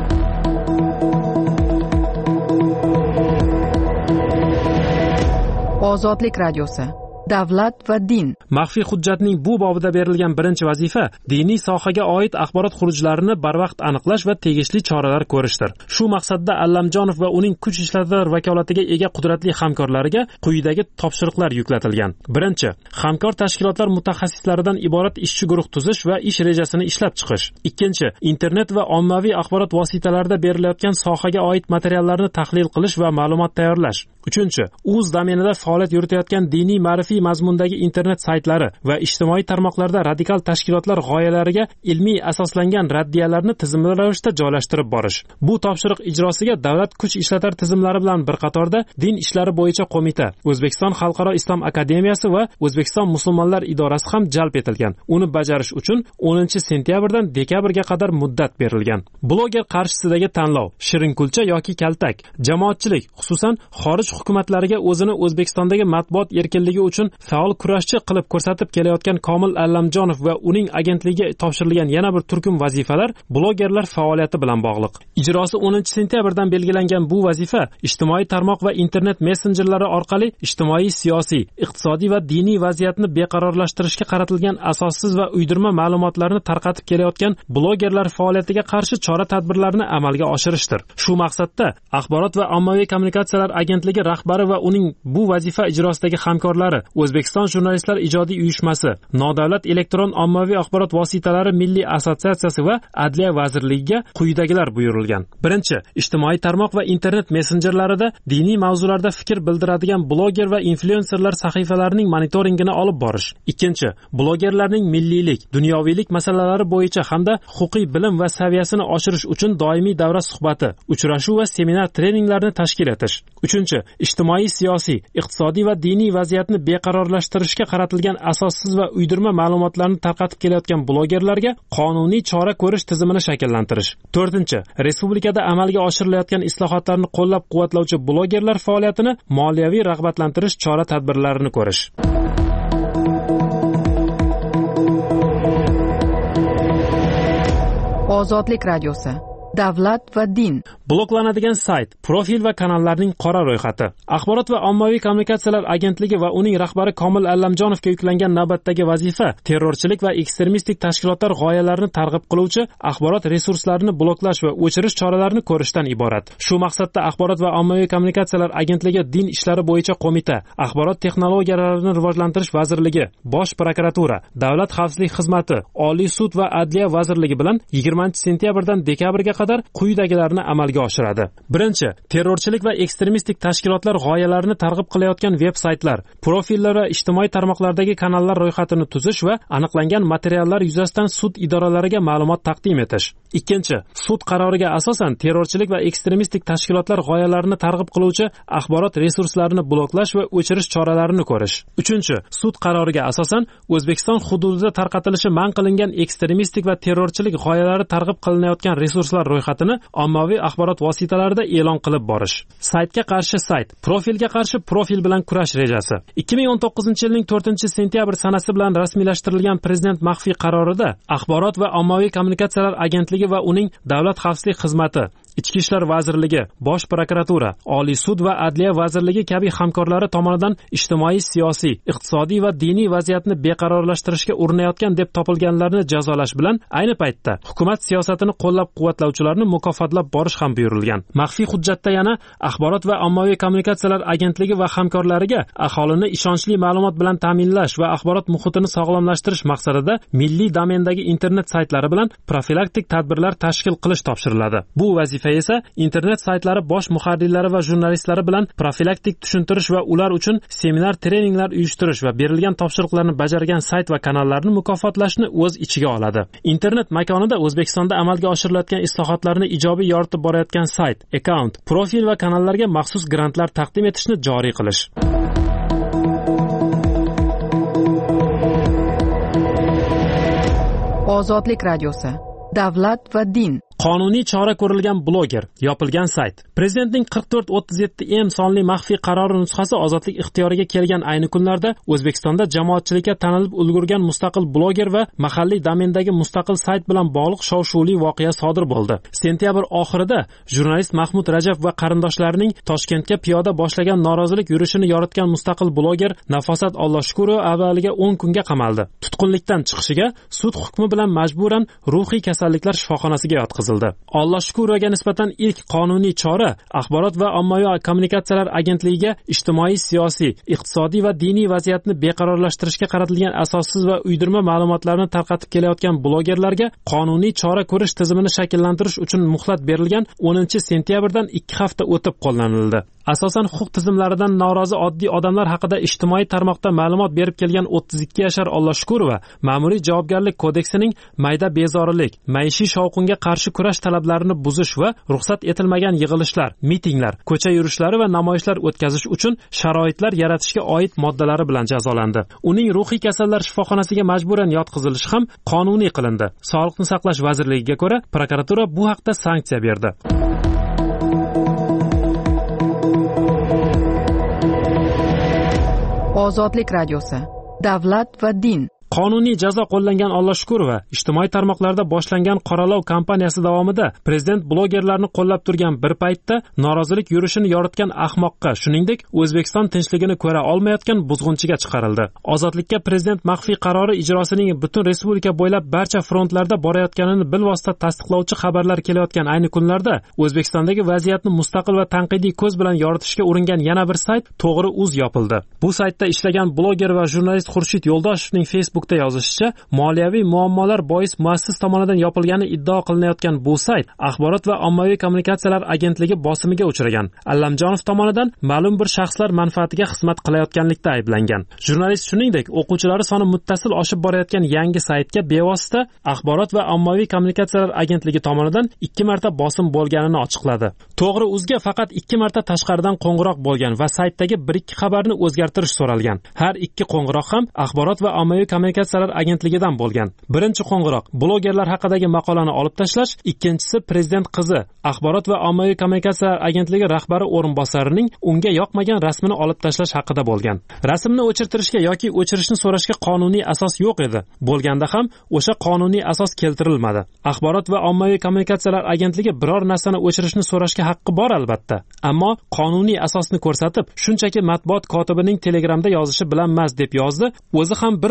Ozodlik radiosi. Davlat va din. Maxfiy hujjatning bu bobida berilgan birinchi vazifa diniy sohaga oid axborot xurujlarini barvaqt aniqlash va tegishli choralar ko'rishdir. Shu maqsadda Allamjonov va uning kuch ishlatar vakolatiga ega qudratli hamkorlariga quyidagi topshiriqlar yuklatilgan. Birinchi, hamkor tashkilotlar mutaxassislaridan iborat ishchi guruh tuzish va ish rejasini ishlab chiqish. Ikkinchi, internet va ommaviy axborot vositalarida berilayotgan sohaga oid materiallarni tahlil qilish va ma'lumot tayyorlash. Uchinchi, uz domenida faoliyat yuritayotgan diniy ma'rifiy mazmundagi internet saytlari va ijtimoiy tarmoqlarda radikal tashkilotlar g'oyalariga ilmiy asoslangan raddiyalarni tizimli ravishda joylashtirib borish. Bu topshiriq ijrosiga davlat kuch ishlatar tizimlari bilan bir qatorda Din ishlari bo'yicha qo'mita, O'zbekiston Xalqaro islom akademiyasi va O'zbekiston musulmonlar idorasi ham jalb etilgan. Uni bajarish uchun 10-sentyabrdan dekabrga qadar muddat berilgan. Bloger qarshisidagi tanlov, shirinkulcha yoki kaltak, jamoatchilik, xususan xorij hukumatlariga o'zini O'zbekistondagi matbuot erkinligi uchun faol kurashchi qilib ko'rsatib kelayotgan Komil Allamjonov va uning agentligiga topshirilgan yana bir turkum vazifalar blogerlar faoliyati bilan bog'liq. Ijrosi 10-sentyabrdan belgilangan bu vazifa ijtimoiy tarmoq va internet messenjerlari orqali ijtimoiy, siyosiy, iqtisodiy va diniy vaziyatni beqarorlashtirishga qaratilgan asossiz va uydirma ma'lumotlarni tarqatib kelayotgan blogerlar faoliyatiga qarshi chora-tadbirlarni amalga oshirishdir. Shu maqsadda Axborot va ommaviy kommunikatsiyalar agentligi rahbari va uning bu vazifa ijrosidagi hamkorlari O'zbekiston jurnalistlar ijodiy uyushmasi, Nodavlat elektron ommaviy axborot vositalari milliy assotsiatsiyasi va Adliya vazirligiga quyidagilar buyurilgan. Birinchi, ijtimoiy tarmoq va internet messenjerlarida diniy mavzularda fikr bildiradigan bloger va influenserlar sahifalarining monitoringini olib borish. Ikkinchi, blogerlarning milliylik, dunyoviylik masalalari bo'yicha hamda huquqiy bilim va saviyasini oshirish uchun doimiy davra suhbati, uchrashuv va seminar treninglarni tashkil etish. Uchinchi, ijtimoiy, siyosiy, iqtisodiy va diniy vaziyatni beqarorlashtirishga qaratilgan asossiz va uydirma ma'lumotlarni tarqatib kelayotgan blogerlarga qonuniy chora ko'rish tizimini shakllantirish. To'rtinchi, respublikada amalga oshirilayotgan islohotlarni qo'llab-quvvatlovchi blogerlar faoliyatini moliyaviy rag'batlantirish chora-tadbirlarini ko'rish. Ozodlik radiosi. Davlat va din. Bloklanadigan sayt, profil va kanallarning qora ro'yxati. Axborot va ommaviy kommunikatsiyalar agentligi va uning rahbari Komil Allamjonovga yuklangan navbatdagi vazifa terrorchilik va ekstremistik tashkilotlar g'oyalarini targ'ib qiluvchi axborot resurslarini bloklash va o'chirish choralarini ko'rishdan iborat. Shu maqsadda Axborot va ommaviy kommunikatsiyalar agentligi Din ishlari bo'yicha qo'mita, Axborot texnologiyalarini rivojlantirish vazirligi, Bosh prokuratura, Davlat xavfsizlik xizmati, Oliy sud va Adliya vazirligi bilan 20-sentyabrdan dekabrga qadar quyidagilarni amalga oshiradi. Birinchi, terrorchilik va ekstremistik tashkilotlar g'oyalarini targ'ib qilayotgan veb-saytlar, profillar va ijtimoiy tarmoqlardagi kanallar ro'yxatini tuzish va aniqlangan materiallar yuzasidan sud idoralariga ma'lumot taqdim etish. Ikkinchi, sud qaroriga asosan terrorchilik va ekstremistik tashkilotlar g'oyalarini targ'ib qiluvchi axborot resurslarini bloklash va o'chirish choralarini ko'rish. Uchinchi, sud qaroriga asosan O'zbekiston hududida tarqatilishi man qilingan ekstremistik va terrorchilik g'oyalari targ'ib qilinayotgan resurslar ro'yxatini ommaviy axborot vositalarida e'lon qilib borish. Saytga qarshi sayt, profilga qarshi profil bilan kurash rejasi. 2019-yilning 4-sentyabr sanasi bilan rasmiylashtirilgan prezident maxfiy qarorida axborot va ommaviy kommunikatsiyalar agentligi va uning davlat xavfsizlik xizmati, Ichki ishlar vazirligi, Bosh prokuratura, Oliy sud va Adliya vazirligi kabi hamkorlari tomonidan ijtimoiy, siyosiy, iqtisodiy va diniy vaziyatni beqarorlashtirishga urinayotgan deb topilganlarni jazolash bilan ayni paytda hukumat siyosatini qo'llab-quvvatlovchilarni mukofotlab borish ham buyurilgan. Maxfiy hujjatda yana axborot va ommaviy kommunikatsiyalar agentligi va hamkorlariga aholini ishonchli ma'lumot bilan ta'minlash va axborot muhitini sog'lomlashtirish maqsadida milliy domendagi internet saytlari bilan profilaktik tadbirlar tashkil qilish topshiriladi. Bu vazifa esa internet saytlari bosh muharrirlari va jurnalistlari bilan profilaktik tushuntirish va ular uchun seminar, treninglar uyushtirish va berilgan topshiriqlarni bajargan sayt va kanallarni mukofotlashni o'z ichiga oladi. Internet makonida O'zbekistonda amalga oshirilayotgan islohotlarni ijobiy yoritib borayotgan sayt, akkaunt, profil va kanallarga maxsus grantlar taqdim etishni joriy qilish. Ozodlik radiosi. Davlat va din. Qonuniy chora ko'rilgan bloger, yopilgan sayt. Prezidentning 4437M sonli maxfiy qarori nusxasi ozodlik ixtiyoriga kelgan ayni kunlarda O'zbekistonda jamoatchilikka tanilib ulgurgan mustaqil bloger va mahalliy domendagi mustaqil sayt bilan bog'liq shov-shuvli voqea sodir bo'ldi. Sentyabr oxirida jurnalist Mahmud Rajab va qarindoshlarining Toshkentga piyoda boshlagan norozilik yurishini yoritgan mustaqil bloger Nafosat Alloshkurova avvaliga 10 kunga qamaldi. Tutqunlikdan chiqishiga sud hukmi bilan majburan ruhiy kasalliklar shifoxonasiga yotqizildi. Alloshkurovaga nisbatan ilk qonuniy chora axborot va ommaviy kommunikatsiyalar agentligiga ijtimoiy, siyosiy, iqtisodiy va diniy vaziyatni beqarorlashtirishga qaratilgan asossiz va uydirma ma'lumotlarni tarqatib kelayotgan blogerlarga qonuniy chora ko'rish tizimini shakllantirish uchun muhlat berilgan 10-sentyabrdan 2 hafta o'tib qo'llanildi. Asosan huquq tizimlaridan norozi oddiy odamlar haqida ijtimoiy tarmoqda ma'lumot berib kelgan 32 yashar Alloshkurova ma'muriy javobgarlik kodeksining mayda bezorilik, maishiy shovqinga qarshi kurash talablarini buzish va ruxsat etilmagan yig'ilishlar, mitinglar, ko'cha yurishlari va namoyishlar o'tkazish uchun sharoitlar yaratishga oid moddalari bilan jazolandi. Uning ruhiy kasallar shifoxonasiga majburan yotqizilishi ham qonuniy qilindi. Sog'liqni saqlash vazirligiga ko'ra, prokuratura bu haqda sanksiya berdi. Ozodlik radiosi. Davlat va din. Qonuniy jazo qo'llangan Alloshkurova ijtimoiy tarmoqlarda boshlangan qoralov kampaniyasi davomida prezident blogerlarni qo'llab turgan bir paytda norozilik yurishini yoritgan ahmoqqa, shuningdek O'zbekiston tinchligini ko'ra olmayotgan buzg'unchiga chiqarildi. Ozodlikka prezident maxfiy qarori ijrosining butun respublika bo'ylab barcha frontlarda borayotganini bilvosita tasdiqlovchi xabarlar kelayotgan ayni kunlarda O'zbekistondagi vaziyatni mustaqil va tanqidiy ko'z bilan yoritishga uringan yana bir sayt To'g'ri.uz yopildi. Bu saytda ishlagan bloger va jurnalist Xurshid Yo'ldoshevning Facebook yozishicha, moliyaviy muammolar bois muassis tomonidan yopilgani iddao qilinayotgan bu sayt axborot va ommaviy kommunikatsiyalar agentligi bosimiga uchragan. Allamjonov tomonidan ma'lum bir shaxslar manfaatiga xizmat qilayotganlikda ayblangan. Jurnalist shuningdek, o'quvchilari soni muttasil oshib borayotgan yangi saytga bevosita axborot va ommaviy kommunikatsiyalar agentligi tomonidan 2 marta bosim bo'lganini ochiqladi. To'g'ri.uzga faqat 2 marta tashqaridan qo'ng'iroq bo'lgan va saytdagi 1-2 xabarni o'zgartirish so'ralgan. Har 2 qo'ng'iroq ham axborot va ommaviy kommunikatsiyalar agentligidan bo'lgan. Birinchi qo'ng'iroq blogerlar haqidagi maqolani olib tashlash, ikkinchisi prezident qizi axborot va ommaviy kommunikatsiyalar agentligi rahbari o'rinbosarining unga yoqmagan rasmini olib tashlash haqida bo'lgan. Rasmni o'chirtirishga yoki o'chirishni so'rashga qonuniy asos yo'q edi. Bo'lganda ham o'sha qonuniy asos keltirilmadi. Axborot va ommaviy kommunikatsiyalar agentligi biror narsani o'chirishni so'rashga haqqi bor albatta. Ammo qonuniy asosni ko'rsatib, shunchaki matbuot kotibining Telegramda yozishi bilan emas deb yozdi. O'zi ham bir muddat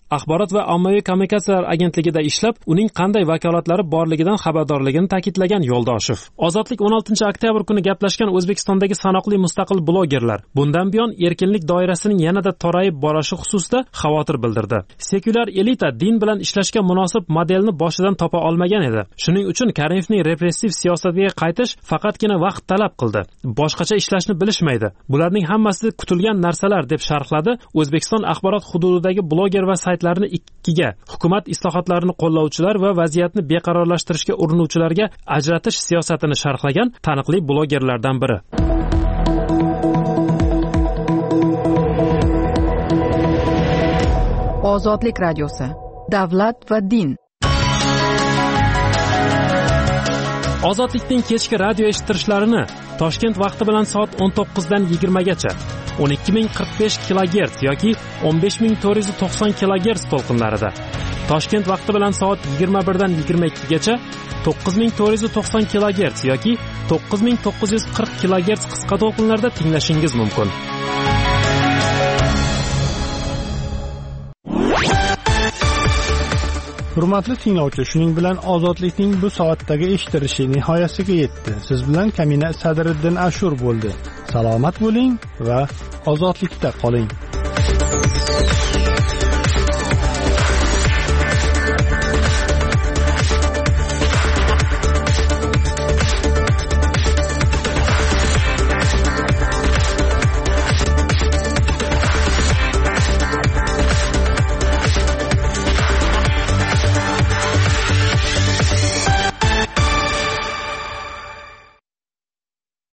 axborot va ommaviy kommunikatsiyalar agentligida ishlab, uning qanday vakolatlari borligidan xabardorligini ta'kidlagan Yo'ldoshev. Ozodlik 16-oktyabr kuni gaplashgan O'zbekistondagi sanoqli mustaqil blogerlar bundan buyon erkinlik doirasining yanada torayib borishi xususida xavotir bildirdi. Sekulyar elita din bilan ishlashga munosib modelni boshidan topa olmagan edi. Shuning uchun Karimovning repressiv siyosatiga qaytish faqatgina vaqt talab qildi. Boshqacha ishlashni bilishmaydi. Bularning hammasi kutilgan narsalar deb sharhladi O'zbekiston axborot hududidagi bloger va saytlarni ikkiga, hukumat islohotlarini qo'llovchilar va vaziyatni beqarorlashtirishga urinuvchilarga ajratish siyosatini sharhlagan taniqli blogerlardan biri. Ozodlik radiosi. Davlat va din. Ozodlikning kechki radio eshittirishlarini Toshkent vaqti bilan soat 19 dan 20 gacha 12045 kHz yoki 15490 kHz to'lqinlarida, Toshkent vaqti bilan soat 21 dan 22 gacha 9490 kHz yoki 9940 kHz qisqa to'lqinlarda tinglashingiz mumkin. Hurmatli tinglovchi, shuning bilan ozodlikning bu soatdagi eshitilishi nihoyasiga yetdi. Siz bilan Kamina Sadriddin Ashur bo'ldi. Salomat bo'ling va ozodlikda qoling.